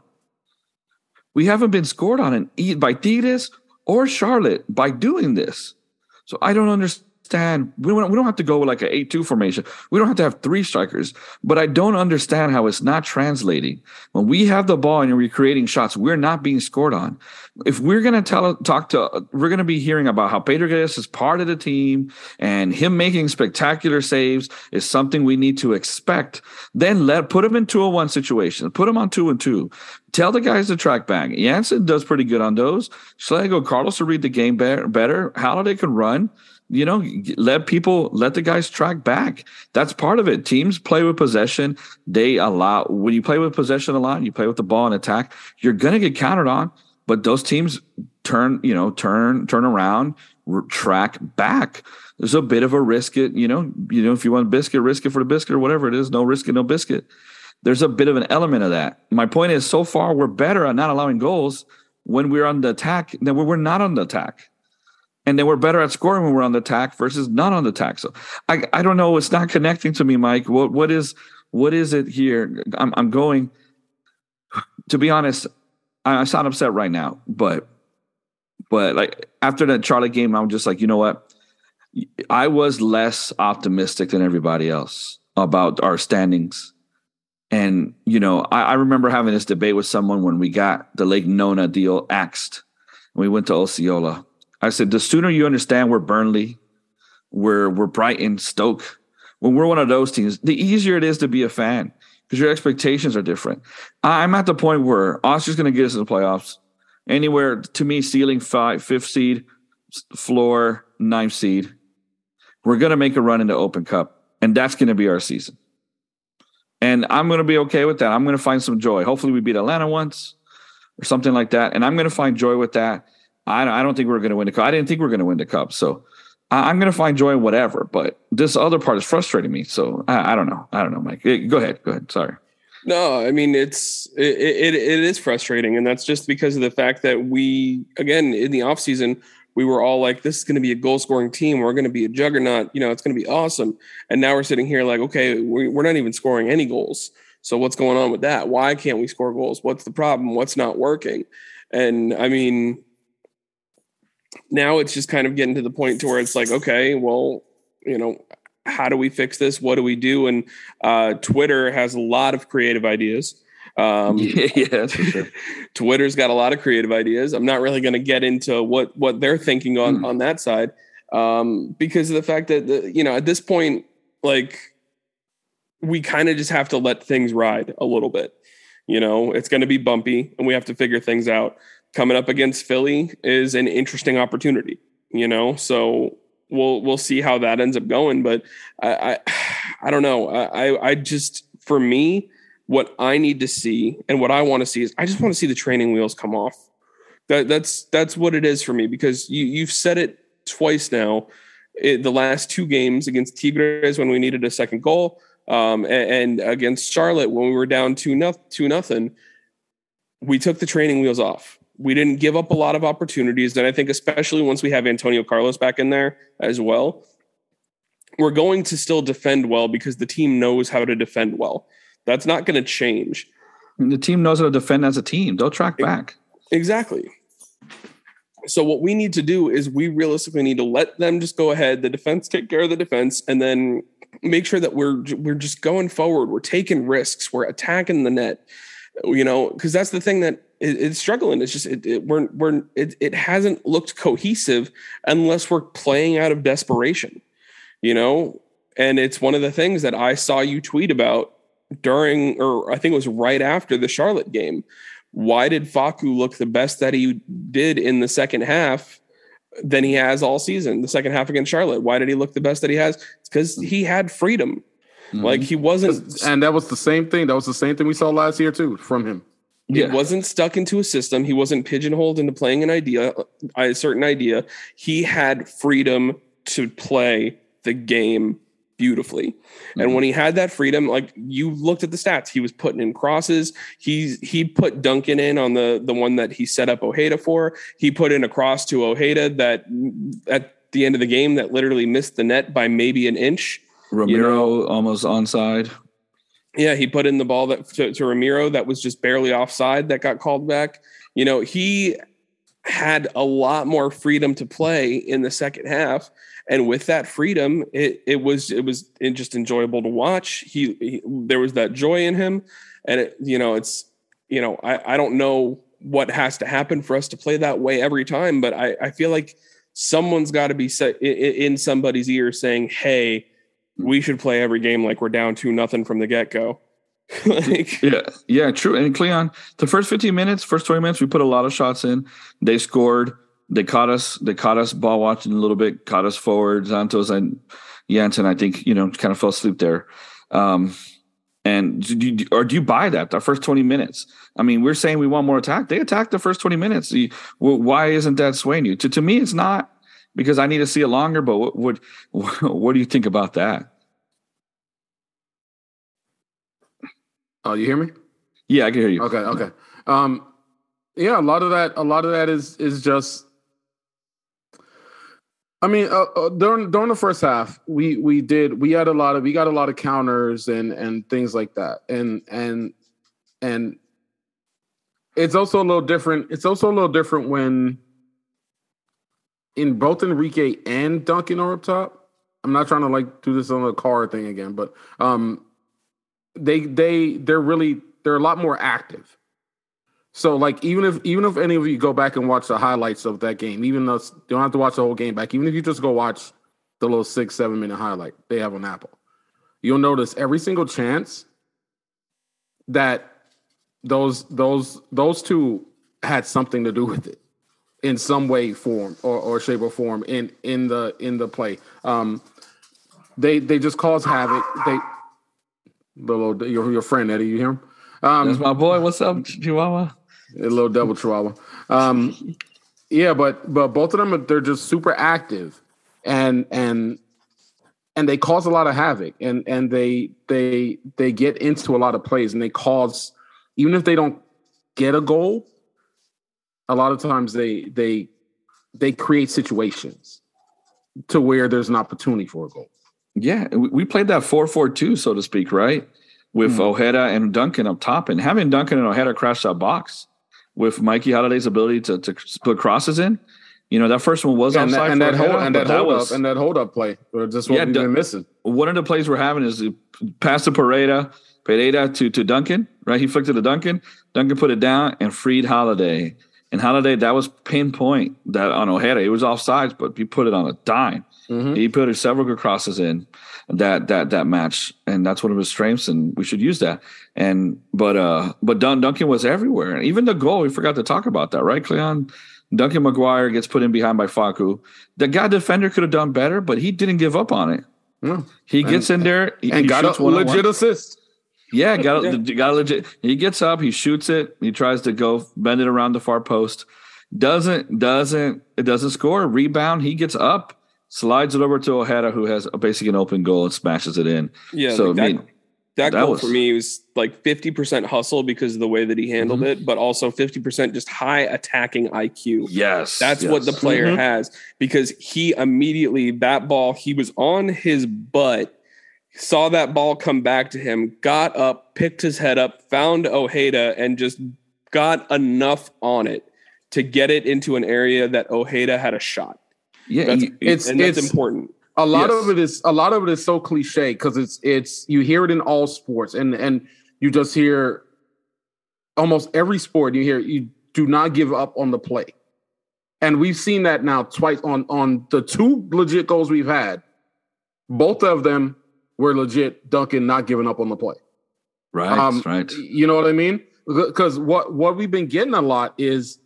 We haven't been scored on by Tigres or Charlotte by doing this. So I don't understand. We don't have to go with like an 8-2 formation. We don't have to have 3 strikers. But I don't understand how it's not translating. When we have the ball and we're creating shots, we're not being scored on. If we're going to we're going to be hearing about how Pedro Guerrero is part of the team and him making spectacular saves is something we need to expect. Then put him in 2-on-1 situations. Put him on 2-on-2. Tell the guys to track back. Janssen does pretty good on those. Schlegel, Carlos will read the game better. Halliday can run. Let the guys track back. That's part of it. Teams play with possession. When you play with possession a lot, you play with the ball and attack, you're going to get countered on, but those teams turn around, track back. There's a bit of a risk it, if you want biscuit, risk it for the biscuit or whatever it is. No risk it, no biscuit. There's a bit of an element of that. My point is, so far, we're better at not allowing goals when we're on the attack than when we're not on the attack. And then we're better at scoring when we're on the attack versus not on the attack. So I don't know. It's not connecting to me, Mike. What is it here? I'm going, to be honest, I sound upset right now, but like after that Charlotte game, I'm just like, you know what? I was less optimistic than everybody else about our standings. And, I remember having this debate with someone when we got the Lake Nona deal axed. And we went to Osceola. I said, the sooner you understand we're Burnley, we're Brighton, Stoke, when we're one of those teams, the easier it is to be a fan because your expectations are different. I'm at the point where Austria's going to get us in the playoffs. Anywhere, to me, ceiling 5th seed, floor 9th seed. We're going to make a run in the Open Cup, and that's going to be our season. And I'm going to be okay with that. I'm going to find some joy. Hopefully we beat Atlanta once or something like that, and I'm going to find joy with that. I don't think we're going to win the cup. I didn't think we were going to win the cup. So I'm going to find joy in whatever. But this other part is frustrating me. So I don't know. I don't know, Mike. Go ahead. Sorry. No, I mean, it is frustrating. And that's just because of the fact that we, again, in the offseason, we were all like, this is going to be a goal scoring team. We're going to be a juggernaut. It's going to be awesome. And now we're sitting here like, okay, we're not even scoring any goals. So what's going on with that? Why can't we score goals? What's the problem? What's not working? And I mean, now it's just kind of getting to the point to where it's like, okay, well, how do we fix this? What do we do? And Twitter has a lot of creative ideas. Yeah, that's for sure. Twitter's got a lot of creative ideas. I'm not really going to get into what they're thinking on that side because of the fact that, at this point, like, we kind of just have to let things ride a little bit. It's going to be bumpy and we have to figure things out. Coming up against Philly is an interesting opportunity, so we'll see how that ends up going. But I don't know. I just, for me, what I need to see and what I want to see is I just want to see the training wheels come off. That's what it is for me, because you've said it twice now. The last 2 games against Tigres when we needed a second goal, and against Charlotte when we were down 2-0, we took the training wheels off. We didn't give up a lot of opportunities. And I think especially once we have Antonio Carlos back in there as well, we're going to still defend well because the team knows how to defend well. That's not going to change. And the team knows how to defend as a team. They'll track back. Exactly. So what we need to do is we realistically need to let them just go ahead. The defense take care of the defense, and then make sure that we're just going forward. We're taking risks. We're attacking the net, because that's the thing that it's struggling. It's just it hasn't looked cohesive unless we're playing out of desperation, and it's one of the things that I saw you tweet about during, or I think it was right after the Charlotte game. Why did Facu look the best that he did in the second half than he has all season? The second half against Charlotte. Why did he look the best that he has? It's because he had freedom. Mm-hmm. Like he wasn't, and that was the same thing. That was the same thing we saw last year too from him. He wasn't stuck into a system. He wasn't pigeonholed into playing a certain idea. He had freedom to play the game beautifully. Mm-hmm. And when he had that freedom, like you looked at the stats, he was putting in crosses. He put Duncan in on the one that he set up Ojeda for. He put in a cross to Ojeda that at the end of the game that literally missed the net by maybe an inch. Romero almost onside. Yeah, he put in the ball that to Ramiro that was just barely offside that got called back. You know, he had a lot more freedom to play in the second half, and with that freedom, it was just enjoyable to watch. There was that joy in him, and I don't know what has to happen for us to play that way every time, but I feel like someone's got to be set in somebody's ear saying, "Hey, we should play every game like we're down 2-0 from the get-go." Yeah, true. And Cleon, the first 15 minutes, first 20 minutes, we put a lot of shots in. They scored. They caught us ball watching a little bit, caught us forward. Santos and Janssen, I think, kind of fell asleep there. And do you buy that, the first 20 minutes? I mean, we're saying we want more attack. They attacked the first 20 minutes. Why isn't that swaying you? To me, it's not, because I need to see it longer. But what do you think about that? Oh, you hear me? Yeah, I can hear you. Okay. Yeah, a lot of that is just. I mean, during the first half, we got a lot of counters and things like that, and it's also a little different. It's also a little different when in both Enrique and Duncan are up top. I'm not trying to do this on the car thing again, but they're a lot more active. So even if any of you go back and watch the highlights of that game, even though you don't have to watch the whole game back, even if you just go watch the little 6-7 minute highlight they have on Apple, you'll notice every single chance that those two had something to do with it in some way, form, or shape or form in the play. They just cause havoc. Your friend Eddie, you hear him? That's my boy. What's up, Chihuahua? A little double Chihuahua. Yeah, but both of them, they're just super active, and they cause a lot of havoc, and they get into a lot of plays, and they cause, even if they don't get a goal, a lot of times they create situations to where there's an opportunity for a goal. Yeah, we played that 4-4-2, so to speak, right? With Ojeda and Duncan up top, and having Duncan and Ojeda crash that box with Mikey Holiday's ability to put crosses in. That first one was offside, and that hold up play. Just what we've been missing. One of the plays we're having is pass to Pereira to Duncan, right? He flicked it to Duncan. Duncan put it down and freed Holiday. And Holiday, that was pinpoint that on Ojeda. It was offsides, but he put it on a dime. Mm-hmm. He put several good crosses in that match, and that's one of his strengths, and we should use that. But Duncan was everywhere, and even the goal, we forgot to talk about that, right, Cleon? Duncan McGuire gets put in behind by Facu. The guy defender could have done better, but he didn't give up on it. He gets in there and he got a legit assist. Yeah, got a legit. He gets up, he shoots it, he tries to go bend it around the far post. Doesn't score. Rebound, he gets up, slides it over to Ojeda, who has basically an open goal, and smashes it in. Yeah, so that goal for me was 50% hustle because of the way that he handled it, but also 50% just high attacking IQ. Yes. That's what the player has, because he immediately, that ball, he was on his butt, saw that ball come back to him, got up, picked his head up, found Ojeda, and just got enough on it to get it into an area that Ojeda had a shot. Yeah, that's important. A lot of it is so cliche because it's you hear it in all sports, and you just hear almost every sport. You hear, you do not give up on the play, and we've seen that now twice on the two legit goals we've had. Both of them were legit. Duncan not giving up on the play. Right. You know what I mean? Because what we've been getting a lot is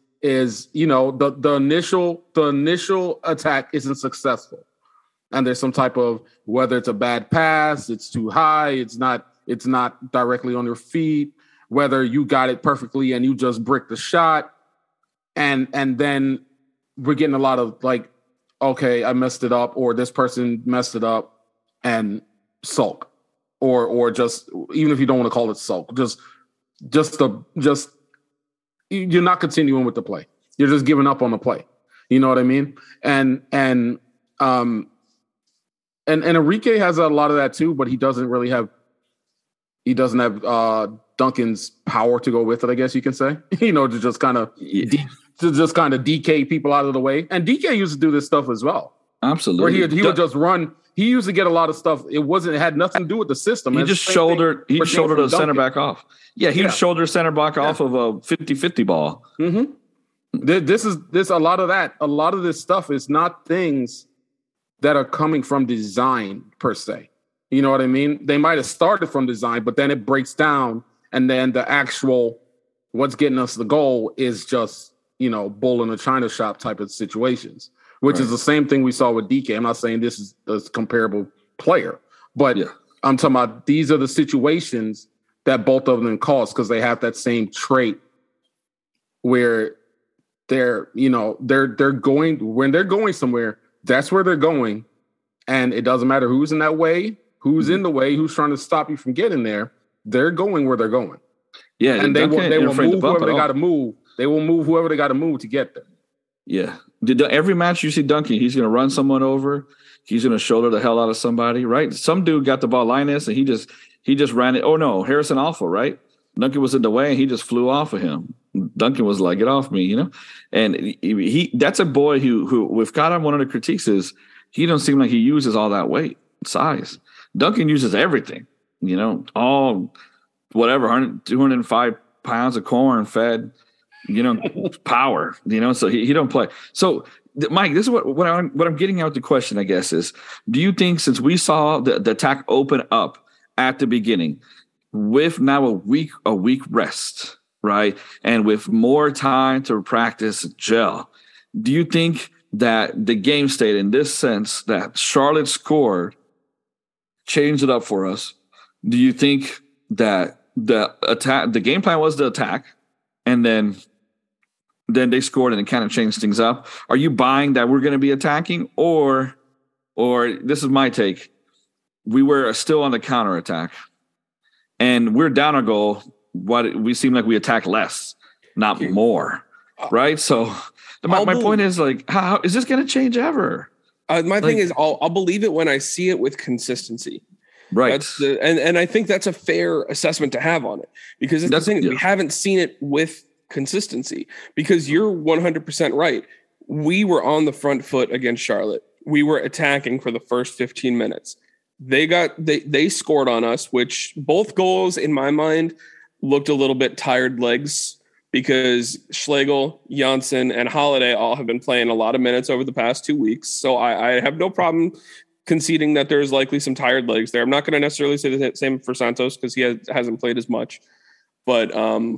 the initial attack isn't successful. And there's some type of, whether it's a bad pass, it's too high, it's not directly on your feet, whether you got it perfectly and you just brick the shot. And then we're getting a lot of okay, I messed it up, or this person messed it up, and sulk. Or just, even if you don't want to call it sulk, just you're not continuing with the play. You're just giving up on the play. You know what I mean? And Enrique has a lot of that too, but he doesn't really have he doesn't have Duncan's power to go with it, I guess you can say. To just kind of DK people out of the way. And DK used to do this stuff as well. Absolutely. Where he would just run. He used to get a lot of stuff. It had nothing to do with the system. He just shouldered a center back off. Yeah, he'd shoulder center back off of a 50-50 ball. Mm-hmm. This a lot of that. A lot of this stuff is not things that are coming from design per se. You know what I mean? They might have started from design, but then it breaks down, and then the actual what's getting us the goal is just bull in a china shop type of situations, which is the same thing we saw with DK. I'm not saying this is a comparable player, but I'm talking about these are the situations that both of them cause because they have that same trait where they're going when they're going somewhere. That's where they're going, and it doesn't matter who's in that way, who's in the way, who's trying to stop you from getting there. They're going where they're going. Yeah, and they will move whoever they got to move. They will move whoever they got to move to get there. Yeah. Every match you see Duncan, he's going to run someone over. He's going to shoulder the hell out of somebody, right? Some dude got the ball Linus, and he just ran it. Oh, no, Harrison Alpha, right? Duncan was in the way, and he just flew off of him. Duncan was like, get off me, And he that's a boy who with God, one of the critiques is he don't seem like he uses all that weight, size. Duncan uses everything, all whatever, 205 pounds of corn fed, power, so he don't play. So, Mike, this is what I'm getting out with the question, I guess, is do you think since we saw the attack open up at the beginning with now a week rest, right, and with more time to practice gel, do you think that the game state in this sense that Charlotte scored changed it up for us? Do you think that the game plan was the attack, and then they scored and it kind of changed things up? Are you buying that we're going to be attacking, or this is my take, we were still on the counterattack and we're down a goal? We seem like we attack less, not more, right? So my point is, like, how is this going to change ever? My thing is, I'll believe it when I see it with consistency. Right. And I think that's a fair assessment to have on it, because that's the thing. We haven't seen it with consistency, because you're 100% right. We were on the front foot against Charlotte. We were attacking for the first 15 minutes. They scored on us, which both goals in my mind looked a little bit tired legs, because Schlegel, Janssen, and Holiday all have been playing a lot of minutes over the past 2 weeks. So I have no problem conceding that there's likely some tired legs there. I'm not going to necessarily say the same for Santos because he hasn't played as much. But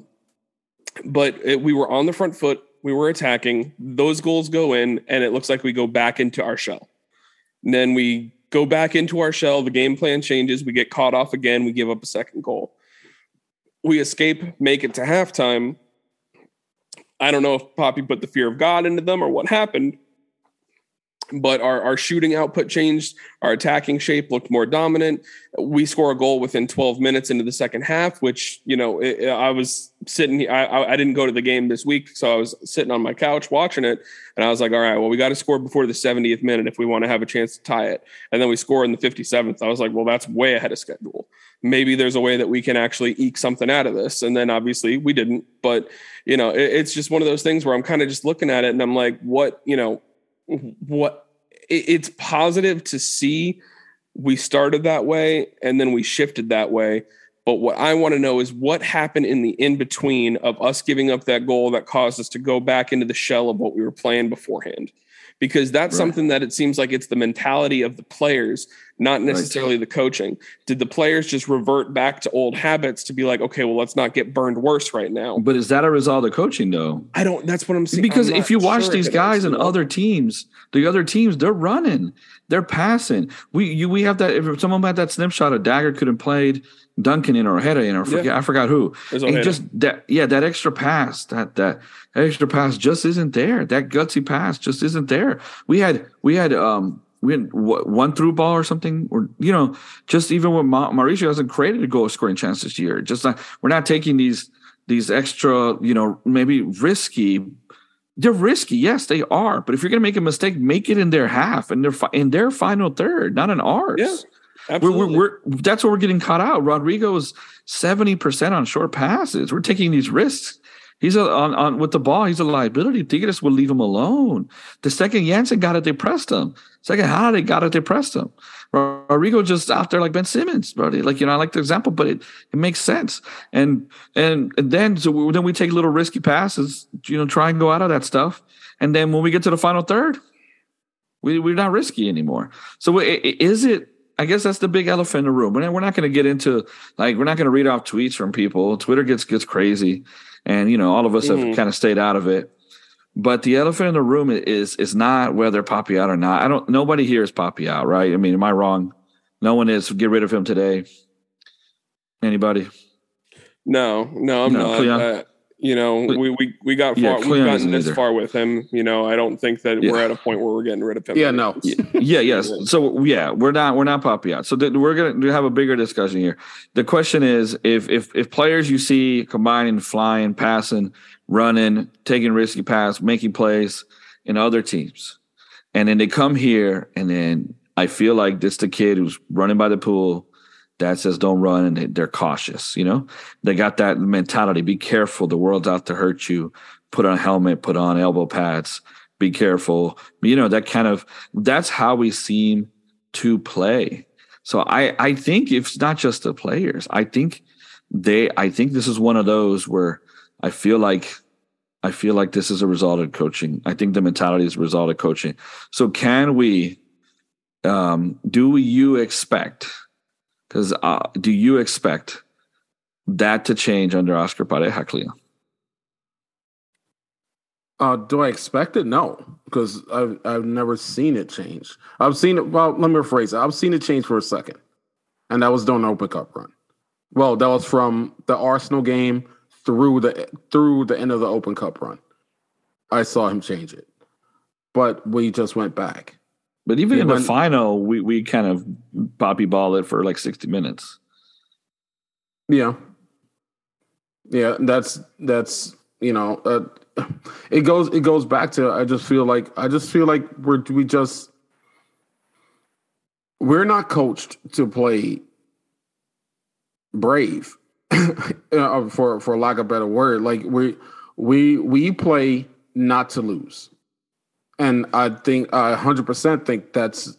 we were on the front foot. We were attacking. Those goals go in, and it looks like we go back into our shell. And then we go back into our shell. The game plan changes. We get caught off again. We give up a second goal. We escape, make it to halftime. I don't know if Poppy put the fear of God into them or what happened, but our shooting output changed. Our attacking shape looked more dominant. We score a goal within 12 minutes into the second half, which, I was sitting here. I didn't go to the game this week, so I was sitting on my couch watching it, and I was like, all right, well, we got to score before the 70th minute if we want to have a chance to tie it. And then we score in the 57th. I was like, well, that's way ahead of schedule. Maybe there's a way that we can actually eke something out of this. And then obviously we didn't, but it's just one of those things where I'm kind of just looking at it and I'm like, it's positive to see we started that way and then we shifted that way. But what I want to know is what happened in the in-between of us giving up that goal that caused us to go back into the shell of what we were playing beforehand. Because that's something that it seems like it's the mentality of the players, not necessarily the coaching. Did the players just revert back to old habits to be like, okay, well, let's not get burned worse right now? But is that a result of coaching, though? That's what I'm saying. Because if you watch these guys and other teams, the other teams, they're running, they're passing. We have that. If someone had that snapshot, a Dagger could have played Duncan in or Ojeda in, or I forgot who. That extra pass, that extra pass just isn't there. That gutsy pass just isn't there. We had one through ball or something, or just even when Mauricio hasn't created a goal scoring chance this year. Just not, we're not taking these extra, maybe risky. They're risky, yes, they are. But if you're going to make a mistake, make it in their half and in their final third, not in ours. Yeah. Absolutely. That's where we're getting caught out. Rodrigo's 70% on short passes. We're taking these risks. He's on with the ball. He's a liability. Tigres will leave him alone. The second Jansen got it, they pressed him. Second Holiday got it, they pressed him. Rodrigo just out there like Ben Simmons, bro. Like, I like the example, but it makes sense. And then then we take little risky passes, try and go out of that stuff. And then when we get to the final third, we're not risky anymore. So is it? I guess that's the big elephant in the room. We're not going to get into we're not going to read off tweets from people. Twitter gets crazy. And, all of us have kind of stayed out of it. But the elephant in the room is not whether Papi out or not. Nobody here is Papi out, right? I mean, am I wrong? No one is. Get rid of him today. Anybody? No, I'm not. We got far. We've gotten this far with him. I don't think that we're at a point where we're getting rid of him. Yeah, no. Yes. So we're not Papi out. So we're going to have a bigger discussion here. The question is, if players you see combining, flying, passing, running, taking risky pass, making plays in other teams, and then they come here, and then I feel like this the kid who's running by the pool. Dad says don't run, and they're cautious. They got that mentality. Be careful. The world's out to hurt you. Put on a helmet. Put on elbow pads. Be careful. That's how we seem to play. So I think it's not just the players. I think this is one of those where I feel like this is a result of coaching. I think the mentality is a result of coaching. So can we? Do you expect? Because do you expect that to change under Oscar Pareja, Cleo? Do I expect it? No, because I've never seen it change. I've seen it. Well, let me rephrase it. I've seen it change for a second, and that was during the Open Cup run. Well, that was from the Arsenal game through the end of the Open Cup run. I saw him change it, but we just went back. But even in the final, we kind of Papi ball it for like 60 minutes. Yeah. That's it goes back to I just feel like we're not coached to play brave, for lack of a better word. Like we play not to lose. And I 100% think that's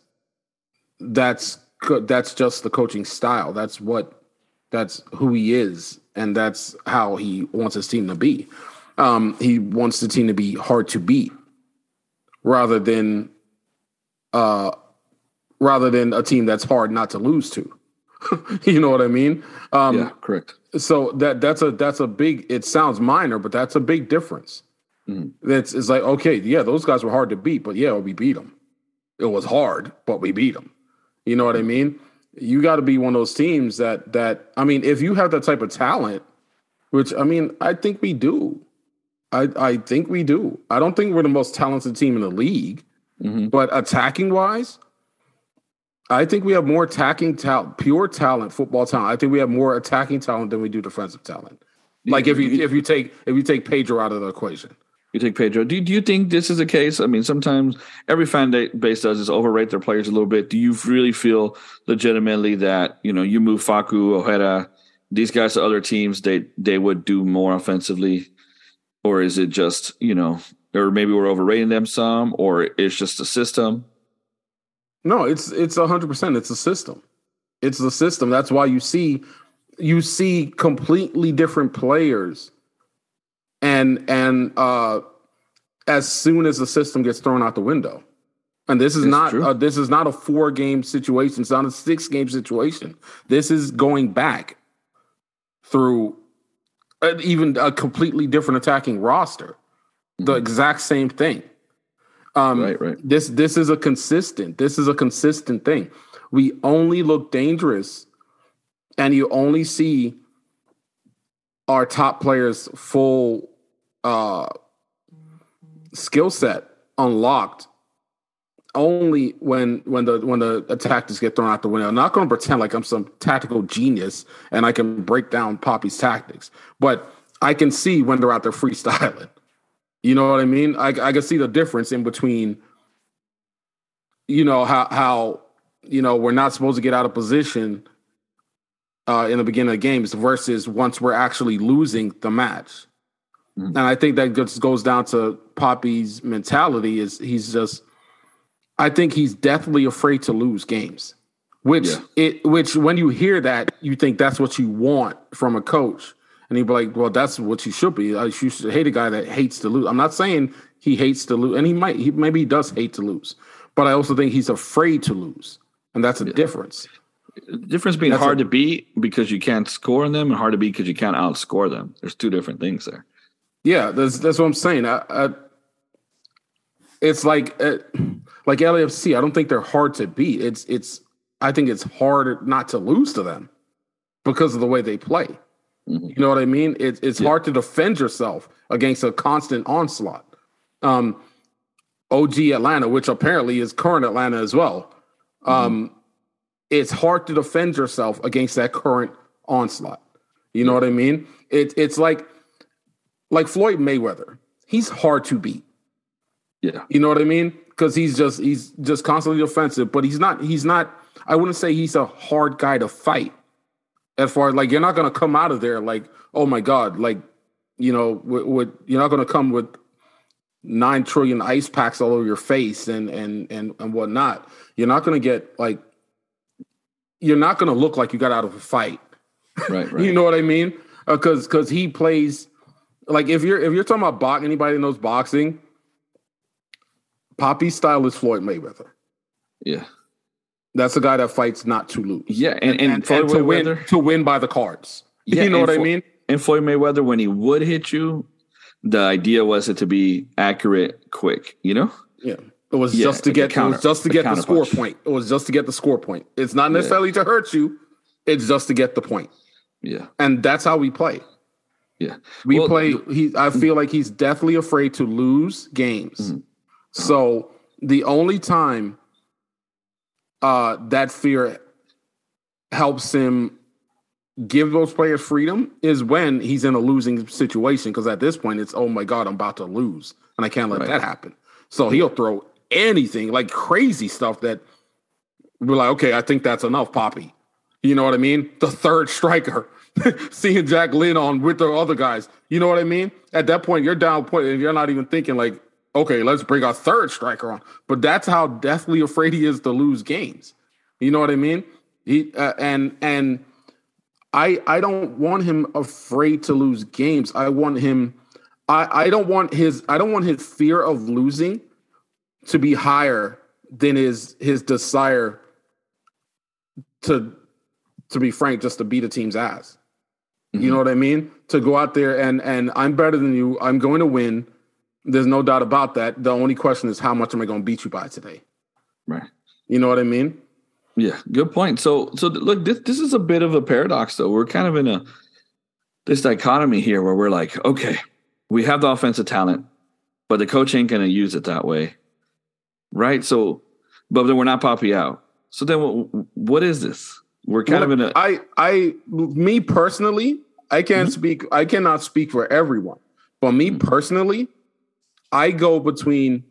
just the coaching style. That's who he is, and that's how he wants his team to be. He wants the team to be hard to beat, rather than a team that's hard not to lose to. You know what I mean? Yeah, correct. So that's a big. It sounds minor, but that's a big difference. It's like, okay, yeah, those guys were hard to beat, but yeah, we beat them. It was hard, but we beat them. You know what I mean? You got to be one of those teams that I mean, if you have that type of talent, which I mean, I think we do. I think we do. I don't think we're the most talented team in the league, but attacking wise, I think we have more attacking talent, pure talent, football talent. I think we have more attacking talent than we do defensive talent. Like if you take Pedro out of the equation. You take Pedro. Do you think this is the case? I mean, sometimes every fan base does is overrate their players a little bit. Do you really feel legitimately that, you move Facu, Ojeda, these guys to other teams, they would do more offensively? Or is it just, or maybe we're overrating them some, or it's just a system? No, it's 100%. It's a system. It's the system. That's why you see completely different players. And as soon as the system gets thrown out the window, and this is not a 4-game situation. It's not a 6-game situation. This is going back through even a completely different attacking roster. The exact same thing. Right. This is a consistent thing. We only look dangerous, and you only see our top players' full skill set unlocked only when the attack just get thrown out the window. I'm not going to pretend like I'm some tactical genius and I can break down Papi's tactics, but I can see when they're out there freestyling. You know what I mean? I can see the difference in between, how we're not supposed to get out of position in the beginning of games versus once we're actually losing the match. And I think that just goes down to Poppy's mentality. I think he's deathly afraid to lose games, which when you hear that, you think that's what you want from a coach. And he'd be like, well, that's what you should be. You should hate a guy that hates to lose. I'm not saying he hates to lose, and maybe he does hate to lose, but I also think he's afraid to lose. And that's a difference. The difference being hard to beat because you can't score on them and hard to beat because you can't outscore them. There's two different things there. Yeah, that's what I'm saying. It's like LAFC. I don't think they're hard to beat. I think it's hard not to lose to them because of the way they play. Mm-hmm. You know what I mean? It's hard to defend yourself against a constant onslaught. OG Atlanta, which apparently is current Atlanta as well. It's hard to defend yourself against that current onslaught. You know what I mean? It's like Floyd Mayweather. He's hard to beat. Yeah. You know what I mean? Because he's just constantly offensive, but he's not, I wouldn't say he's a hard guy to fight. As far as you're not going to come out of there like, oh my God, you're not going to come with 9 trillion ice packs all over your face and whatnot. You're not going to get you're not going to look like you got out of a fight. Right. You know what I mean? Because he plays if you're talking about anybody that knows boxing, Poppy's style is Floyd Mayweather. Yeah. That's a guy that fights not to lose. Yeah, and Floyd Mayweather to win by the cards. Yeah, you know what I mean? And Floyd Mayweather, when he would hit you, the idea was it to be accurate, quick, Yeah. It was just to get the score point. It was just to get the score point. It's not necessarily to hurt you. It's just to get the point. Yeah. And that's how we play. Yeah. I feel like he's definitely afraid to lose games. Mm-hmm. So the only time that fear helps him give those players freedom is when he's in a losing situation. Because at this point, it's, oh my God, I'm about to lose, and I can't let that happen. So he'll throw anything, crazy stuff that we're like, okay, I think that's enough, Poppy. You know what I mean? The third striker, seeing Jack Lynn on with the other guys. You know what I mean? At that point, you're down point, and you're not even thinking okay, let's bring our third striker on. But that's how deathly afraid he is to lose games. You know what I mean? And I don't want him afraid to lose games. I want him. I don't want his fear of losing to be higher than his desire to be frank, just to beat a team's ass. Mm-hmm. You know what I mean? To go out there and I'm better than you. I'm going to win. There's no doubt about that. The only question is, how much am I going to beat you by today? Right. You know what I mean? Yeah, good point. So look, this is a bit of a paradox, though. We're kind of in this dichotomy here where we're like, okay, we have the offensive talent, but the coach ain't going to use it that way, right? So, but then we're not Poppy out. So then, what is this? We're kind of in a. Me personally, I can't speak. I cannot speak for everyone, but me personally, I go between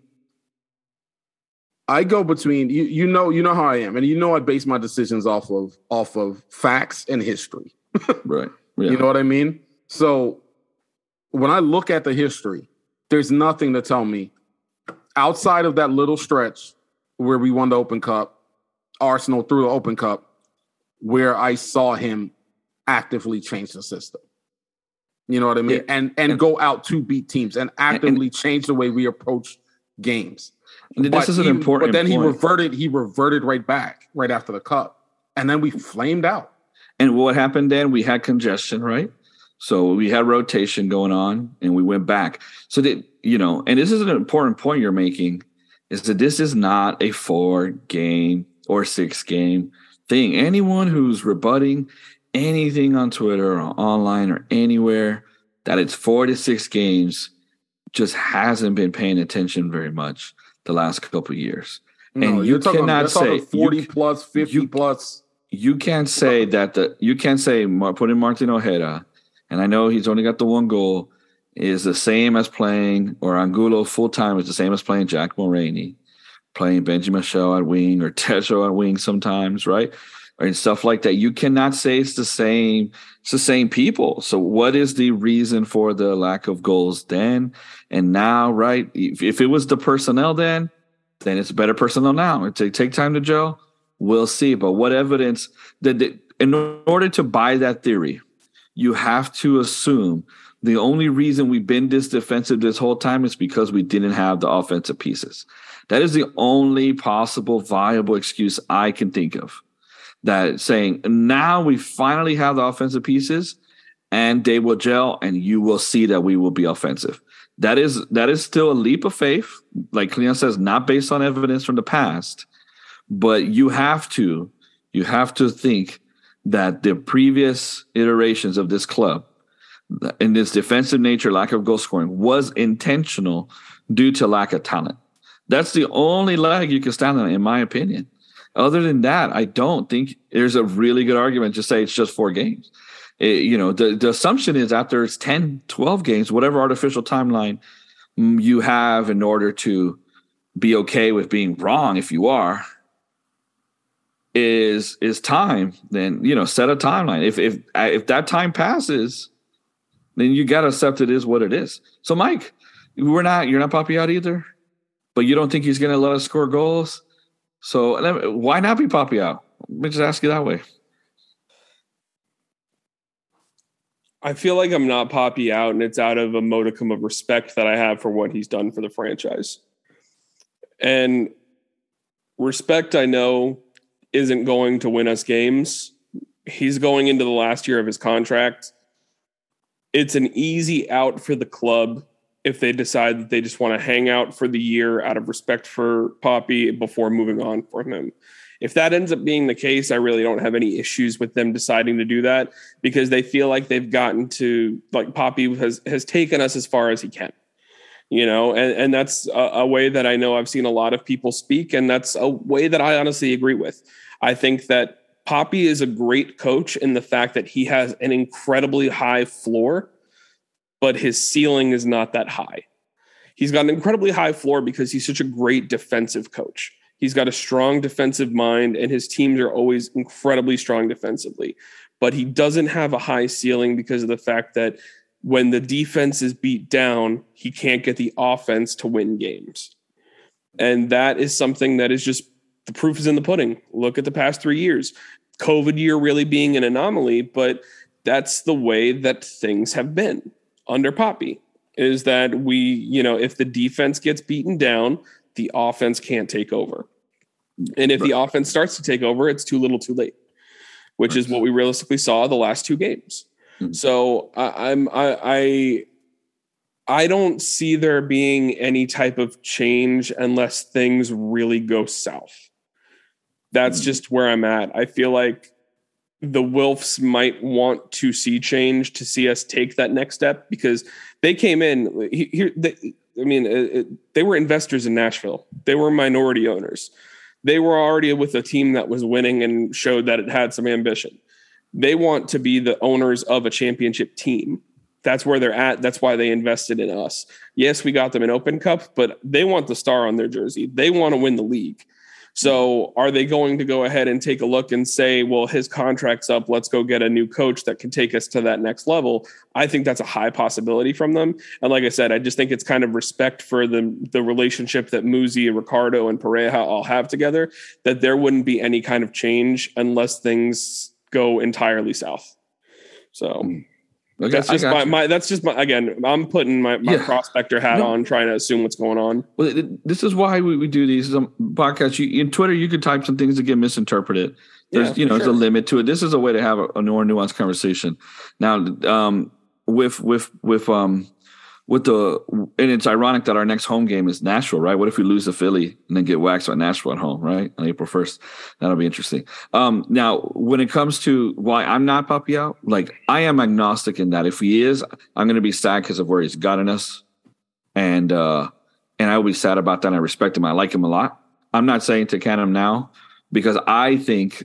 you know how I am, and I base my decisions off of facts and history. Right. Yeah. You know what I mean? So when I look at the history, there's nothing to tell me outside of that little stretch where we won the Open Cup, Arsenal through the Open Cup, where I saw him actively change the system. You know what I mean? Yeah. And go out to beat teams and actively change the way we approach games. And this is an important point. But then he point. reverted right back right after the cup. And then we flamed out. And what happened then? We had congestion, right? So we had rotation going on and we went back. So that, and this is an important point you're making, is that this is not a 4-game or 6-game thing. Anyone who's rebutting anything on Twitter or online or anywhere that it's 4 to 6 games just hasn't been paying attention very much the last couple of years. No, and you cannot say 40 plus, 50 plus. You can't say that putting Martin Ojeda, and I know he's only got the 1 goal, is the same as playing, or Angulo full time is the same as playing Jack Mulroney. playing Benjamin Shell at wing or Tejo at wing sometimes, right? And stuff like that. You cannot say it's the same people. So what is the reason for the lack of goals then and now, right? If it was the personnel then it's better personnel now. It take time to gel. We'll see. But what evidence that in order to buy that theory, you have to assume the only reason we've been this defensive this whole time is because we didn't have the offensive pieces. That is the only possible viable excuse I can think of. That saying now we finally have the offensive pieces and they will gel and you will see that we will be offensive. That is still a leap of faith. Like Cleon says, not based on evidence from the past, but you have to think that the previous iterations of this club in this defensive nature, lack of goal scoring was intentional due to lack of talent. That's the only leg you can stand on, in my opinion. Other than that, I don't think there's a really good argument to say it's just 4 games. The assumption is after it's 10, 12 games, whatever artificial timeline you have in order to be okay with being wrong, if you are, is time. Then, set a timeline. If that time passes, then you got to accept it is what it is. So, Mike, you're not Papi out either, but you don't think he's going to let us score goals. So why not be Papi out? Let me just ask you that way. I feel like I'm not Papi out, and it's out of a modicum of respect that I have for what he's done for the franchise. And respect, I know, isn't going to win us games. He's going into the last year of his contract. It's an easy out for the club if they decide that they just want to hang out for the year out of respect for Papi before moving on from him. If that ends up being the case, I really don't have any issues with them deciding to do that because they feel like they've gotten to, like, Papi has taken us as far as he can, and that's a way that I know I've seen a lot of people speak. And that's a way that I honestly agree with. I think that Papi is a great coach in the fact that he has an incredibly high floor, but his ceiling is not that high. He's got an incredibly high floor because he's such a great defensive coach. He's got a strong defensive mind, and his teams are always incredibly strong defensively. But he doesn't have a high ceiling because of the fact that when the defense is beat down, he can't get the offense to win games. And that is something that is just, the proof is in the pudding. Look at the past 3 years. COVID year really being an anomaly, but that's the way that things have been under Papi, is that if the defense gets beaten down, the offense can't take over. And if the offense starts to take over, it's too little too late, which is what we realistically saw the last 2 games. Mm-hmm. So I don't see there being any type of change unless things really go south. That's just where I'm at. I feel like the Wilfs might want to see change to see us take that next step because they came in here. They were investors in Nashville. They were minority owners. They were already with a team that was winning and showed that it had some ambition. They want to be the owners of a championship team. That's where they're at. That's why they invested in us. Yes, we got them an Open Cup, but they want the star on their jersey. They want to win the league. So are they going to go ahead and take a look and say, well, his contract's up, let's go get a new coach that can take us to that next level? I think that's a high possibility from them. And like I said, I just think it's kind of respect for the relationship that Muzi and Ricardo and Pareja all have together, that there wouldn't be any kind of change unless things go entirely south. So okay, that's just my again, I'm putting my prospector hat on, trying to assume what's going on. Well, this is why we do these podcasts. In Twitter, you could type some things that get misinterpreted. There's, there's a limit to it. This is a way to have a more nuanced conversation. Now, and it's ironic that our next home game is Nashville, right? What if we lose to Philly and then get waxed by Nashville at home, right? On April 1st. That'll be interesting. Now, when it comes to why I'm not Papi out, like, I am agnostic in that if he is, I'm going to be sad because of where he's gotten us. And I will be sad about that. And I respect him. I like him a lot. I'm not saying to can him now because I think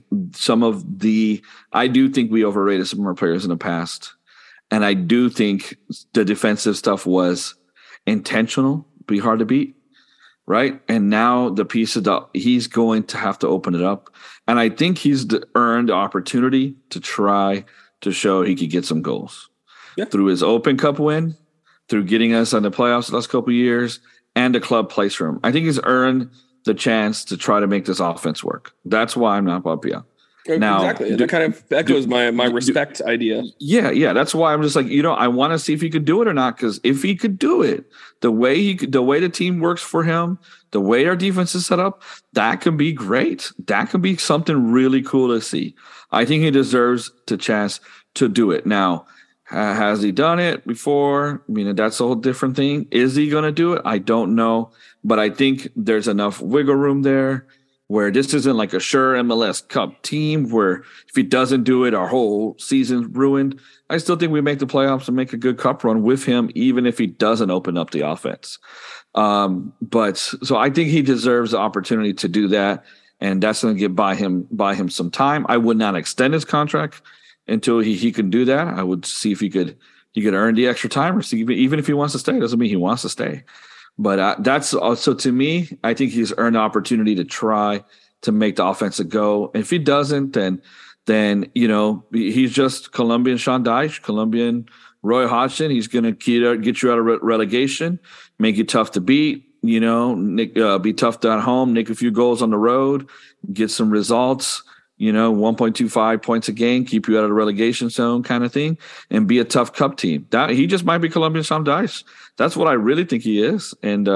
I do think we overrated some of our players in the past. And I do think the defensive stuff was intentional, be hard to beat. right? And now the pieces he's going to have to open it up. And I think he's earned the opportunity to try to show he could get some goals through his Open Cup win, through getting us on the playoffs the last couple of years, and the club place for him. I think he's earned the chance to try to make this offense work. That's why I'm not Papia. Now, exactly. That kind of echoes my respect idea. Yeah. That's why I'm just like, I want to see if he could do it or not. Because if he could do it, the way the team works for him, the way our defense is set up, that could be great. That could be something really cool to see. I think he deserves the chance to do it. Now, has he done it before? I mean, that's a whole different thing. Is he going to do it? I don't know. But I think there's enough wiggle room there, where this isn't like a sure MLS Cup team where if he doesn't do it, our whole season's ruined. I still think we make the playoffs and make a good cup run with him, even if he doesn't open up the offense. But so I think he deserves the opportunity to do that, and that's going to get buy him some time. I would not extend his contract until he can do that. I would see if he could earn the extra time, or see even if he wants to stay. Doesn't mean he wants to stay. But that's also, to me, I think he's earned the opportunity to try to make the offense a go. And if he doesn't, then he's just Colombian Sean Dyche, Colombian Roy Hodgson. He's going to get you out of relegation, make you tough to beat. Nick, be tough at home, nick a few goals on the road, get some results. 1.25 points a game, keep you out of the relegation zone kind of thing, and be a tough cup team. That he just might be Colombian Sam Dyche. That's what I really think he is. And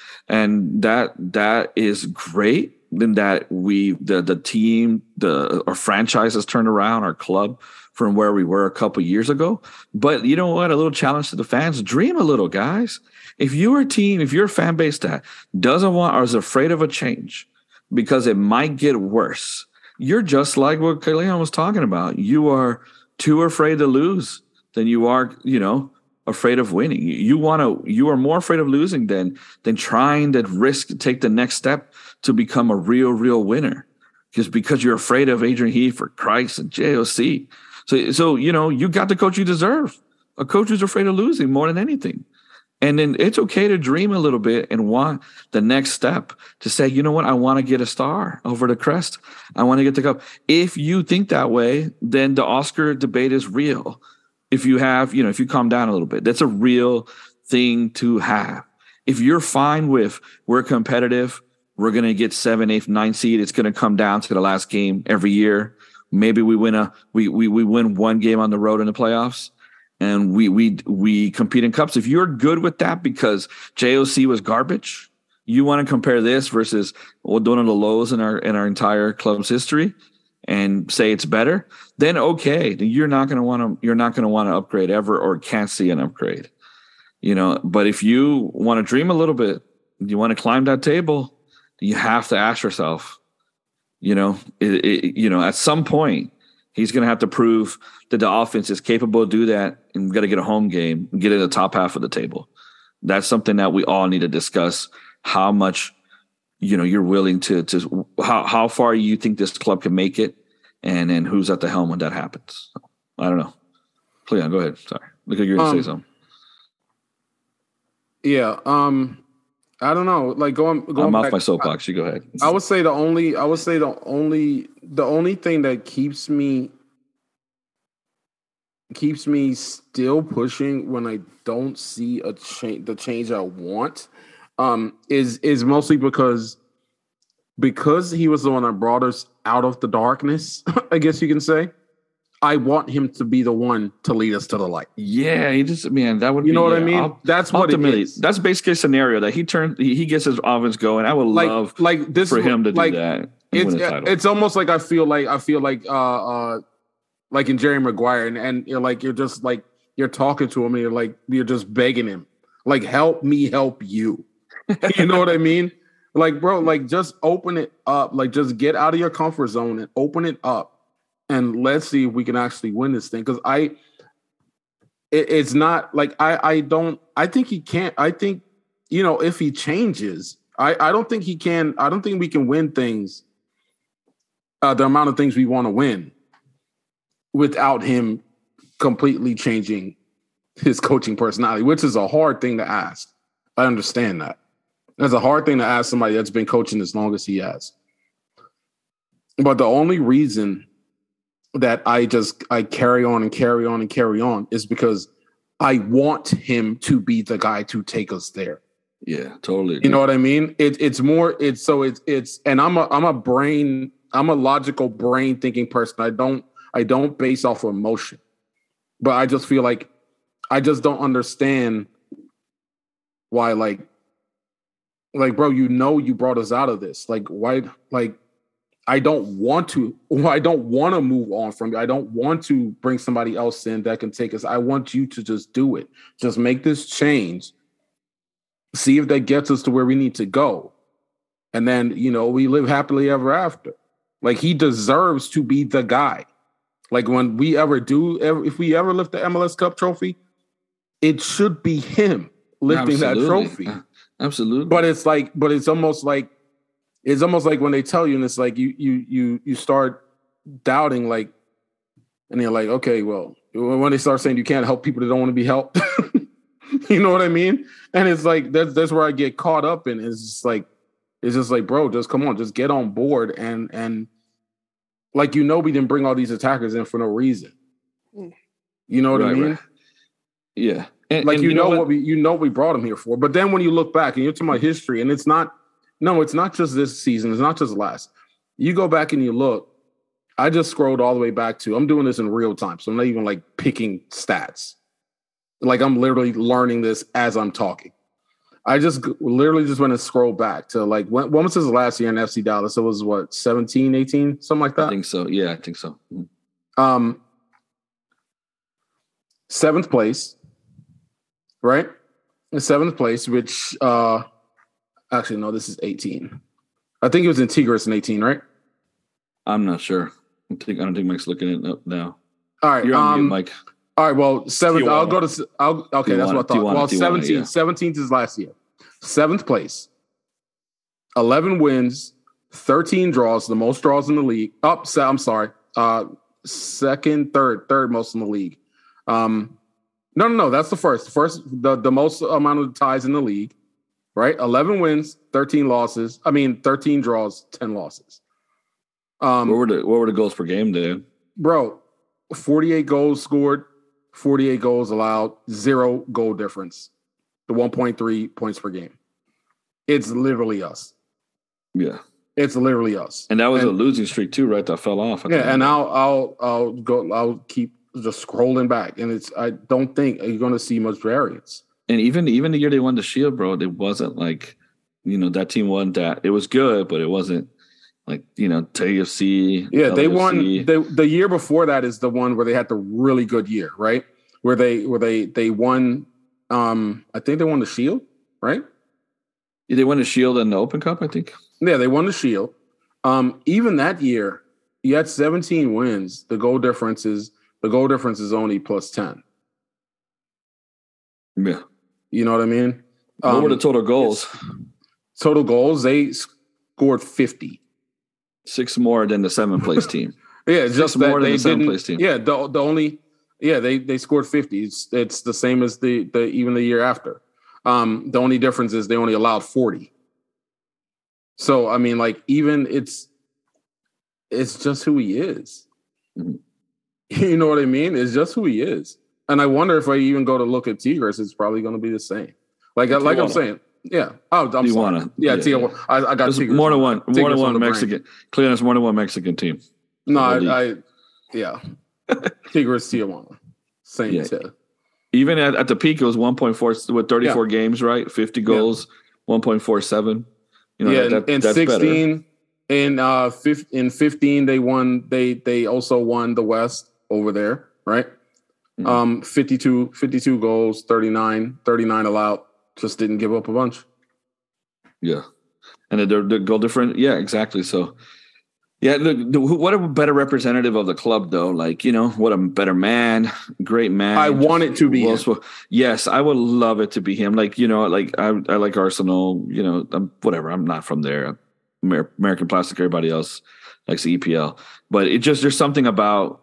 that is great. Then that the team, our franchise has turned around, our club from where we were a couple years ago. But you know what? A little challenge to the fans. Dream a little, guys. If you're a fan base that doesn't want or is afraid of a change because it might get worse, you're just like what Leon was talking about. You are too afraid to lose than you are, afraid of winning. You are more afraid of losing than trying to take the next step to become a real winner. Because you're afraid of Adrian Heath, for Christ, and JOC. So you got the coach you deserve. A coach who's afraid of losing more than anything. And then it's okay to dream a little bit and want the next step to say, you know what, I want to get a star over the crest. I want to get the cup. If you think that way, then the Oscar debate is real. If you have, if you calm down a little bit, that's a real thing to have. If you're fine with we're competitive, we're going to get 7, 8, 9 seed. It's going to come down to the last game every year. Maybe we win we win one game on the road in the playoffs. And we compete in cups. If you're good with that because JOC was garbage, you want to compare this versus one of the lows in our entire club's history, and say it's better, then okay, you're not going to want to upgrade ever, or can't see an upgrade. But if you want to dream a little bit, you want to climb that table, you have to ask yourself, at some point, he's going to have to prove that the offense is capable to do that, and we've got to get a home game and get in the top half of the table. That's something that we all need to discuss, how much, you're willing to how far you think this club can make it, and then who's at the helm when that happens. I don't know. Cleon, go ahead. Sorry. Look like you're going to say something. Yeah. I don't know. Like going I'm back, off my soapbox. You go ahead. I would say the only thing that keeps me still pushing when I don't see the change I want, is mostly because he was the one that brought us out of the darkness, I guess you can say. I want him to be the one to lead us to the light. Yeah, that would be, what I mean? That's what it is. That's base case scenario that he gets his offense going. I would love this for him to do that. It's almost like I feel like in Jerry Maguire, and you're just like, you're talking to him and you're just begging him, like, help me help you. You know what I mean? Like, bro, like, just open it up. Like, just get out of your comfort zone and open it up. And let's see if we can actually win this thing. Because it's not like I think he can't. I think, if he changes, I don't think he can. I don't think we can win things, the amount of things we want to win, without him completely changing his coaching personality, which is a hard thing to ask. I understand that. That's a hard thing to ask somebody that's been coaching as long as he has. But the only reason that I carry on and carry on and carry on is because I want him to be the guy to take us there. Yeah, totally. You know what I mean? It's and I'm a logical brain thinking person. I don't base off of emotion, but I just feel like I just don't understand why, like, bro, you brought us out of this. Like, why, like, I don't want to move on from you. I don't want to bring somebody else in that can take us. I want you to just do it. Just make this change. See if that gets us to where we need to go. And then, we live happily ever after. Like, he deserves to be the guy. Like, when we if we ever lift the MLS Cup trophy, it should be him lifting that trophy. Absolutely. But it's almost like when they tell you, and it's like you start doubting, like, and you're like, okay, well, when they start saying you can't help people that don't want to be helped, you know what I mean? And it's like that's where I get caught up in. It's just like, bro, just come on, just get on board, and like, we didn't bring all these attackers in for no reason. You know what I mean? Right. Yeah, and what we brought them here for. But then when you look back and you're talking about history, and it's not just this season, it's not just last. You go back and you look. I just scrolled all the way back to, I'm doing this in real time, so I'm not even like picking stats. Like, I'm literally learning this as I'm talking. I just literally just went and scroll back to, like, when was his last year in FC Dallas? It was what, 17, 18, something like that? I think so. Yeah, I think so. Seventh place, right? In seventh place, which actually, no, this is 18. I think it was in Tigres in 18, right? I'm not sure. I don't think Mike's looking it up now. All right, you're on mute, Mike. All right, well, seventh. I'll go to. Okay, that's what I thought. Well, 17. Yeah. 17th is last year. Seventh place. 11 wins, 13 draws, the most draws in the league. I'm sorry. Third most in the league. No. That's the first. The most amount of ties in the league. Right, 11 wins, 13 losses. 13 draws, 10 losses. What were the goals per game, dude? Bro, 48 goals scored, 48 goals allowed, 0 goal difference. The 1.3 points per game. It's literally us. Yeah, it's literally us. And that was a losing streak too, right? That fell off. And I'll keep just scrolling back, and I don't think you're going to see much variance. And even the year they won the Shield, bro, it wasn't like, that team won that. It was good, but it wasn't like, TFC. Yeah, LFC. They won. The year before that is the one where they had the really good year, right? Where they won. I think they won the Shield, right? Yeah, they won the Shield and the Open Cup, I think. Yeah, they won the Shield. Even that year, you had 17 wins. The goal difference is only plus 10. Yeah. You know what I mean? What were the total goals? Total goals, they scored 50. 6 more than the 7th place team. Yeah, just that more than they the 7th place team. Yeah, they scored 50. It's the same as the even the year after. The only difference is they only allowed 40. So even it's just who he is. Mm-hmm. You know what I mean? It's just who he is. And I wonder if I even go to look at Tigres, it's probably going to be the same. Like I'm saying, yeah. Oh, I'm sorry. Yeah, Tijuana. I got Tigres. More than one Mexican. Clearly, it's more than one Mexican team. No, yeah. Tigres, Tijuana. Same. Yeah. Even at the peak, it was 1.4 with 34 games, right? 50 goals, 1.47. In 16, in 15, they won. They also won the West over there, right? 52 goals, 39 allowed. Just didn't give up a bunch. Yeah. And the goal difference. Yeah, exactly. So, yeah, look, what a better representative of the club, though. Like, what a better man, great man. I want it to be him. Yes, I would love it to be him. Like, I like Arsenal, whatever. I'm not from there. American Plastic, everybody else likes the EPL. But there's something about,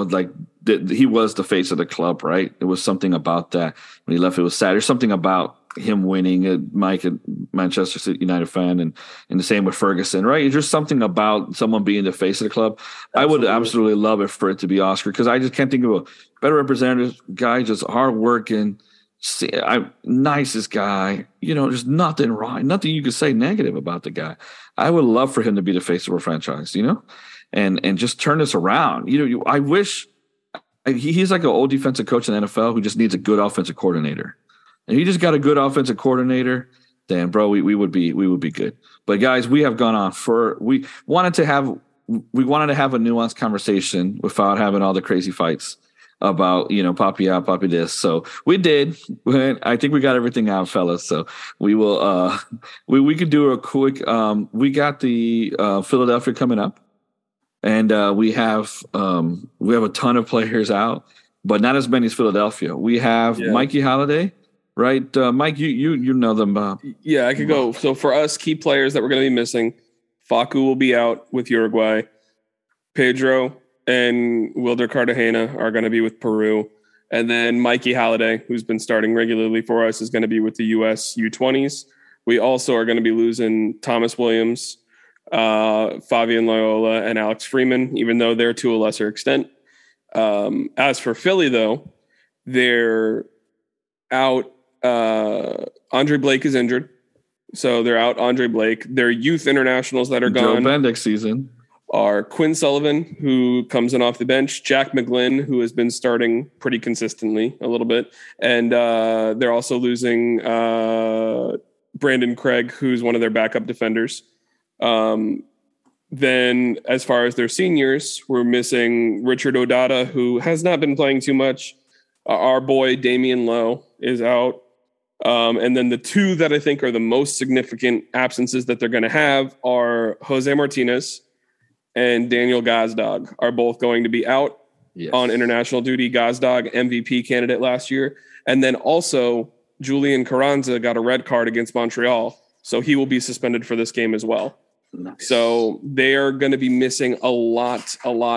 he was the face of the club, right? It was something about that. When he left, it was sad. There's something about him winning. Mike, a Manchester City United fan, and the same with Ferguson, right? It's just something about someone being the face of the club. Absolutely. I would absolutely love it for it to be Oscar, because I just can't think of a better representative guy, just hardworking, nicest guy. There's nothing wrong, nothing you could say negative about the guy. I would love for him to be the face of our franchise, and just turn this around. I wish he's like an old defensive coach in the NFL who just needs a good offensive coordinator. And he just got a good offensive coordinator, then bro, we would be good. But guys, we have gone on we wanted to have a nuanced conversation without having all the crazy fights about, Poppy out, Poppy this. So we did. I think we got everything out, fellas. So we will we could do a quick we got the Philadelphia coming up. And we have a ton of players out, but not as many as Philadelphia. We have Mikey Holiday, right? Mike, you know them. Yeah, I could go. So for us, key players that we're going to be missing, Facu will be out with Uruguay. Pedro and Wilder Cartagena are going to be with Peru. And then Mikey Holiday, who's been starting regularly for us, is going to be with the U.S. U20s. We also are going to be losing Thomas Williams, Fabian Loyola, and Alex Freeman, even though they're to a lesser extent. As for Philly, though, they're out. Andre Blake is injured, so they're out Andre Blake. Their youth internationals that are gone Joe Bendick season are Quinn Sullivan, who comes in off the bench, Jack McGlynn, who has been starting pretty consistently a little bit, and they're also losing Brandon Craig, who's one of their backup defenders. Then as far as their seniors, we're missing Richard Odata, who has not been playing too much. Our boy Damian Lowe is out. And then the two that I think are the most significant absences that they're going to have are Jose Martinez and Daniel Gazdag are both going to be out on international duty. Gazdag, MVP candidate last year. And then also Julian Carranza got a red card against Montreal, so he will be suspended for this game as well. Nice. So they are going to be missing a lot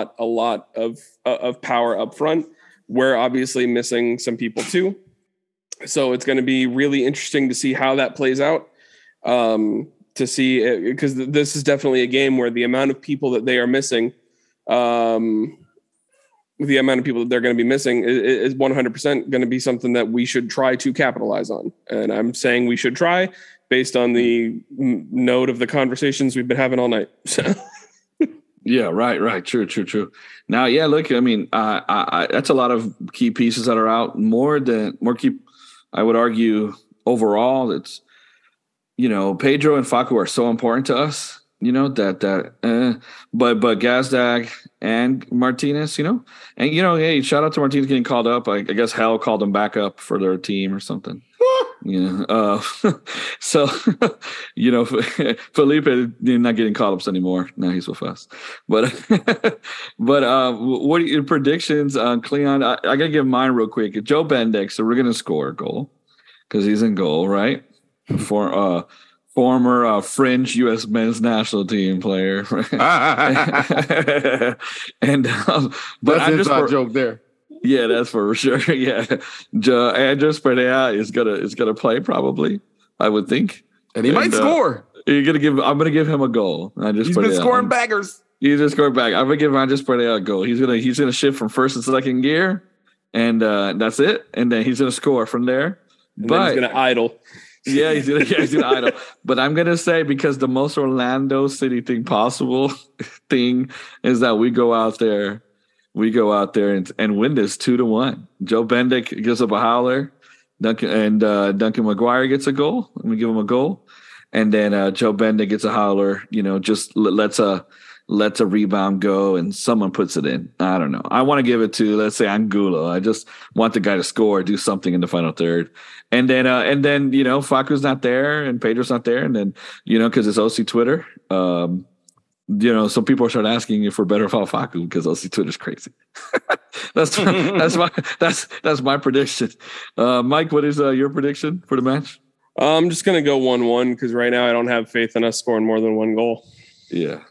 of power up front. We're obviously missing some people too. So it's going to be really interesting to see how that plays out. To see, because this is definitely a game where the amount of people that they are missing, the amount of people that they're going to be missing is 100% going to be something that we should try to capitalize on. And I'm saying we should try based on the note of the conversations we've been having all night. Yeah, right. True. Now, yeah, look, I mean, that's a lot of key pieces that are out. More key, I would argue, overall, it's, Pedro and Facu are so important to us, but Gazdag and Martinez, and, hey, shout out to Martinez getting called up. I guess Hell called him back up for their team or something. So, Felipe not getting call-ups anymore. Now he's with us. But what are your predictions on Cleon? I got to give mine real quick. Joe Bendick, so we're going to score a goal because he's in goal, right? For former fringe U.S. men's national team player. And but that's inside joke there. Yeah, that's for sure. Yeah, Andres Perea is gonna play probably, I would think, and he might score. I'm gonna give him a goal. He's been scoring baggers. He's just scoring back. I'm gonna give Andres Perea a goal. He's gonna shift from first and second gear, and that's it. And then he's gonna score from there. But he's gonna idle. Yeah, he's gonna idle. But I'm gonna say, because the most Orlando City thing possible is that we go out there and win this 2-1. Joe Bendick gives up a howler. Duncan McGuire gets a goal. Let me give him a goal. And then Joe Bendick gets a howler, just lets a rebound go and someone puts it in. I don't know. I want to give it to, let's say, Angulo. I just want the guy to score, do something in the final third. And then Facu's not there and Pedro's not there. And then, because it's OC Twitter, some people start asking if we're better without Facu because OC Twitter's crazy. that's my prediction. Mike, what is your prediction for the match? I'm just gonna go 1-1 because right now I don't have faith in us scoring more than one goal. Yeah.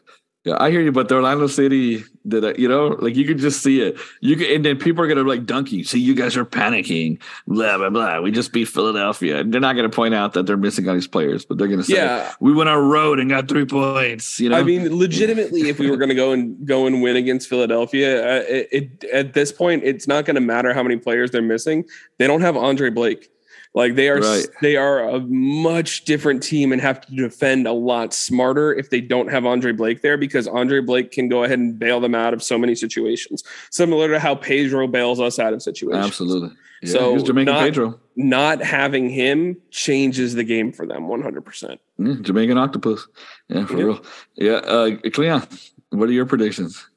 Yeah, I hear you, but the Orlando City did, like you could just see it. And then people are gonna like dunk you. See, you guys are panicking. Blah blah blah. We just beat Philadelphia. And they're not gonna point out that they're missing all these players, but they're gonna say, we went on a road and got 3 points. I mean, legitimately, if we were gonna go and win against Philadelphia, at this point, it's not gonna matter how many players they're missing. They don't have Andre Blake. Like they are a much different team and have to defend a lot smarter if they don't have Andre Blake there, because Andre Blake can go ahead and bail them out of so many situations, similar to how Pedro bails us out of situations. Absolutely. Yeah, so Jamaican Pedro. Not having him changes the game for them 100%. Jamaican Octopus. Yeah, for real. Yeah. Cleon, what are your predictions?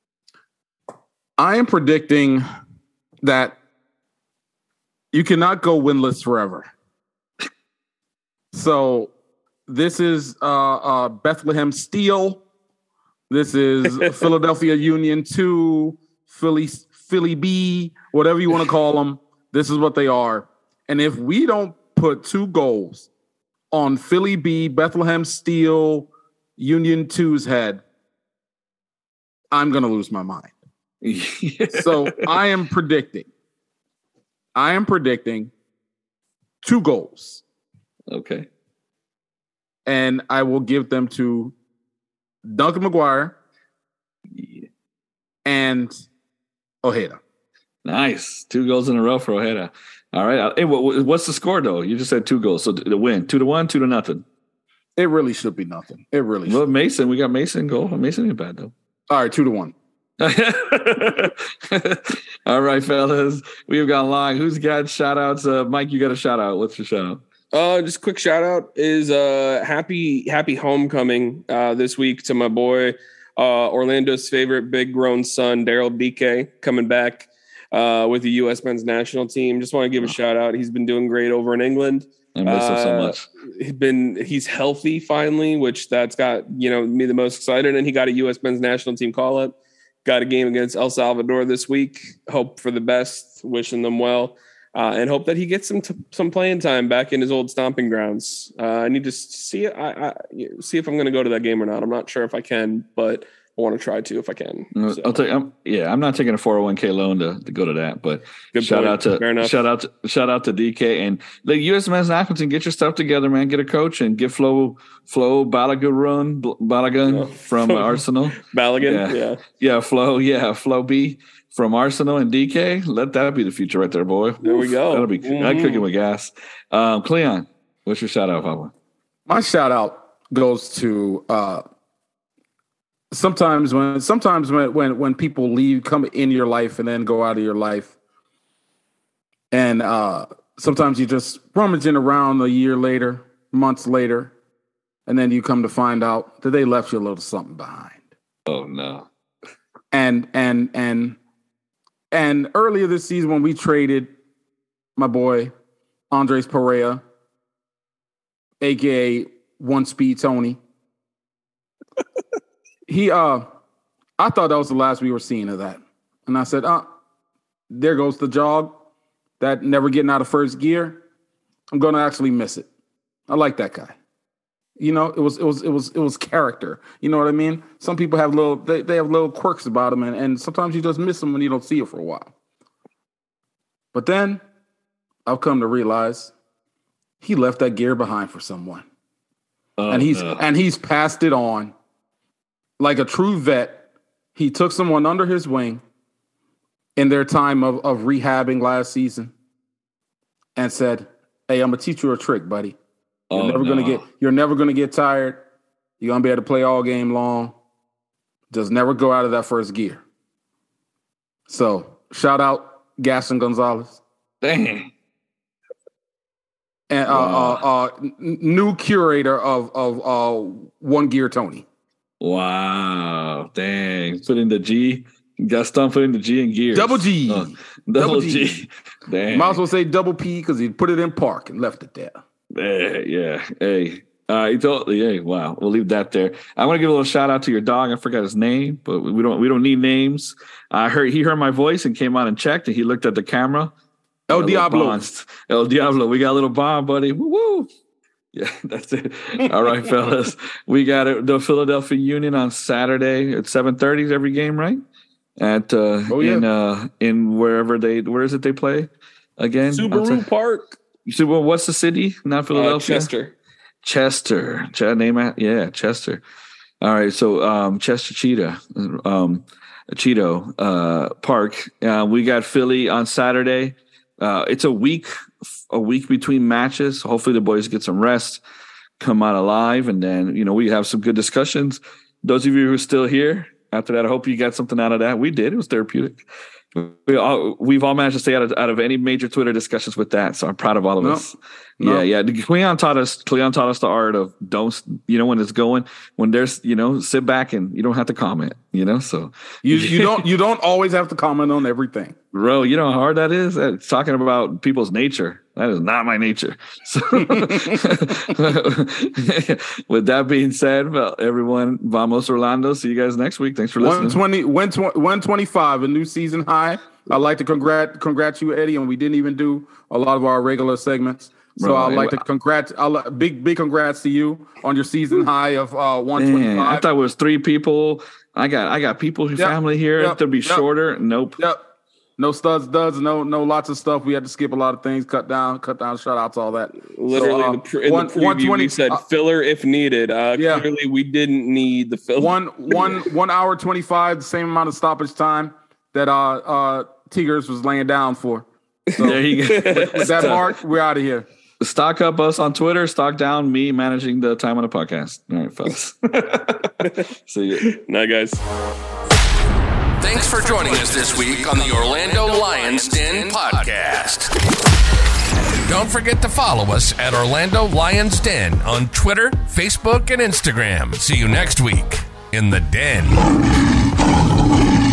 I am predicting that you cannot go winless forever. So this is Bethlehem Steel. This is Philadelphia Union 2, Philly B, whatever you want to call them. This is what they are. And if we don't put 2 goals on Philly B, Bethlehem Steel, Union 2's head, I'm going to lose my mind. So I am predicting 2 goals. Okay. And I will give them to Duncan McGuire and Ojeda. Nice. 2 goals in a row for Ojeda. All right. Hey, what's the score, though? You just said 2 goals. So the win, 2-1, 2-0. It really should be nothing. It really should. Well, Mason, we got Mason goal. Mason ain't bad, though. All right, 2-1. All right, fellas, we've gone long. Who's got shout outs? Mike, you got a shout out. What's your shout out? Just quick shout out is happy homecoming this week to my boy Orlando's favorite big grown son Daryl DK coming back with the U.S. men's national team. Just want to give a shout out. He's been doing great over in England. I miss him so much. He's healthy finally, which that's got me the most excited. And he got a U.S. men's national team call up. Got a game against El Salvador this week. Hope for the best. Wishing them well, and hope that he gets some playing time back in his old stomping grounds. I need to see if I'm going to go to that game or not. I'm not sure if I can, but I want to try to if I can. So. I'm not taking a 401k loan to go to that, but shout out to DK and the U.S. men's national team. Get your stuff together, man. Get a coach and get Flo Balogun from Arsenal. Balogun, Flo B from Arsenal and DK. Let that be the future right there, boy. There we go. That'll be cooking with gas. Cleon, what's your shout out, Papa? My shout out goes to. Sometimes when people come in your life and then go out of your life, and sometimes you just rummaging around a year later, months later, and then you come to find out that they left you a little something behind. Oh no! And earlier this season when we traded my boy Andres Perea, aka One Speed Tony. I thought that was the last we were seeing of that. And I said, there goes the jog. That never getting out of first gear. I'm going to actually miss it. I like that guy. It was character. You know what I mean? Some people have they have little quirks about them, and sometimes you just miss them when you don't see it for a while. But then I've come to realize he left that gear behind for someone. And he's passed it on. Like a true vet, he took someone under his wing in their time of rehabbing last season and said, hey, I'm going to teach you a trick, buddy. You're never going to get tired. You're going to be able to play all game long. Just never go out of that first gear. So shout out Gaston Gonzalez. Dang. And new curator of One Gear Tony. Wow. Dang. Put in the G. Gaston put in the G in gears. Double G. Double G. Dang. Might as well say double P because he put it in park and left it there. Yeah. Hey. Hey, wow. We'll leave that there. I want to give a little shout out to your dog. I forgot his name, but we don't need names. He heard my voice and came out and checked, and he looked at the camera. El Diablo. El Diablo. We got a little bond, buddy. Woo-woo. Yeah, that's it. All right, fellas. We got the Philadelphia Union on Saturday at 7:30 every game, right? At in where is it they play again? Subaru Park. What's the city? Not Philadelphia. Chester. Chester. All right, so Chester Cheeto Park. We got Philly on Saturday. It's a week between matches. Hopefully the boys get some rest, come out alive, and then we have some good discussions. Those of you who are still here after that, I hope you got something out of that. We did. It was therapeutic. We've all managed to stay out of any major Twitter discussions with that, so I'm proud of all of us. Yeah. Cleon taught us the art of when it's going, when there's sit back and you don't have to comment. So you don't always have to comment on everything, bro. You know how hard that is. It's talking about people's nature. That is not my nature. So, with that being said, well, everyone, vamos Orlando. See you guys next week. Thanks for listening. 125, a new season high. I'd like to congrats you, Eddie, and we didn't even do a lot of our regular segments. So I'd like to big congrats to you on your season high of 125. I thought it was 3 people. I got people who family here to be shorter. Nope. Yep. No studs, no lots of stuff. We had to skip a lot of things, cut down, shout outs, all that. Literally, in the preview, we said filler if needed. Clearly, we didn't need the filler. 1 hour 25, the same amount of stoppage time that Tigers was laying down for. So, there you go. With that mark, we're out of here. Stock up us on Twitter, stock down me managing the time on the podcast. All right, folks. See you. Night, guys. Thanks for joining us this week on the Orlando Lions Den podcast. Don't forget to follow us at Orlando Lions Den on Twitter, Facebook, and Instagram. See you next week in the Den.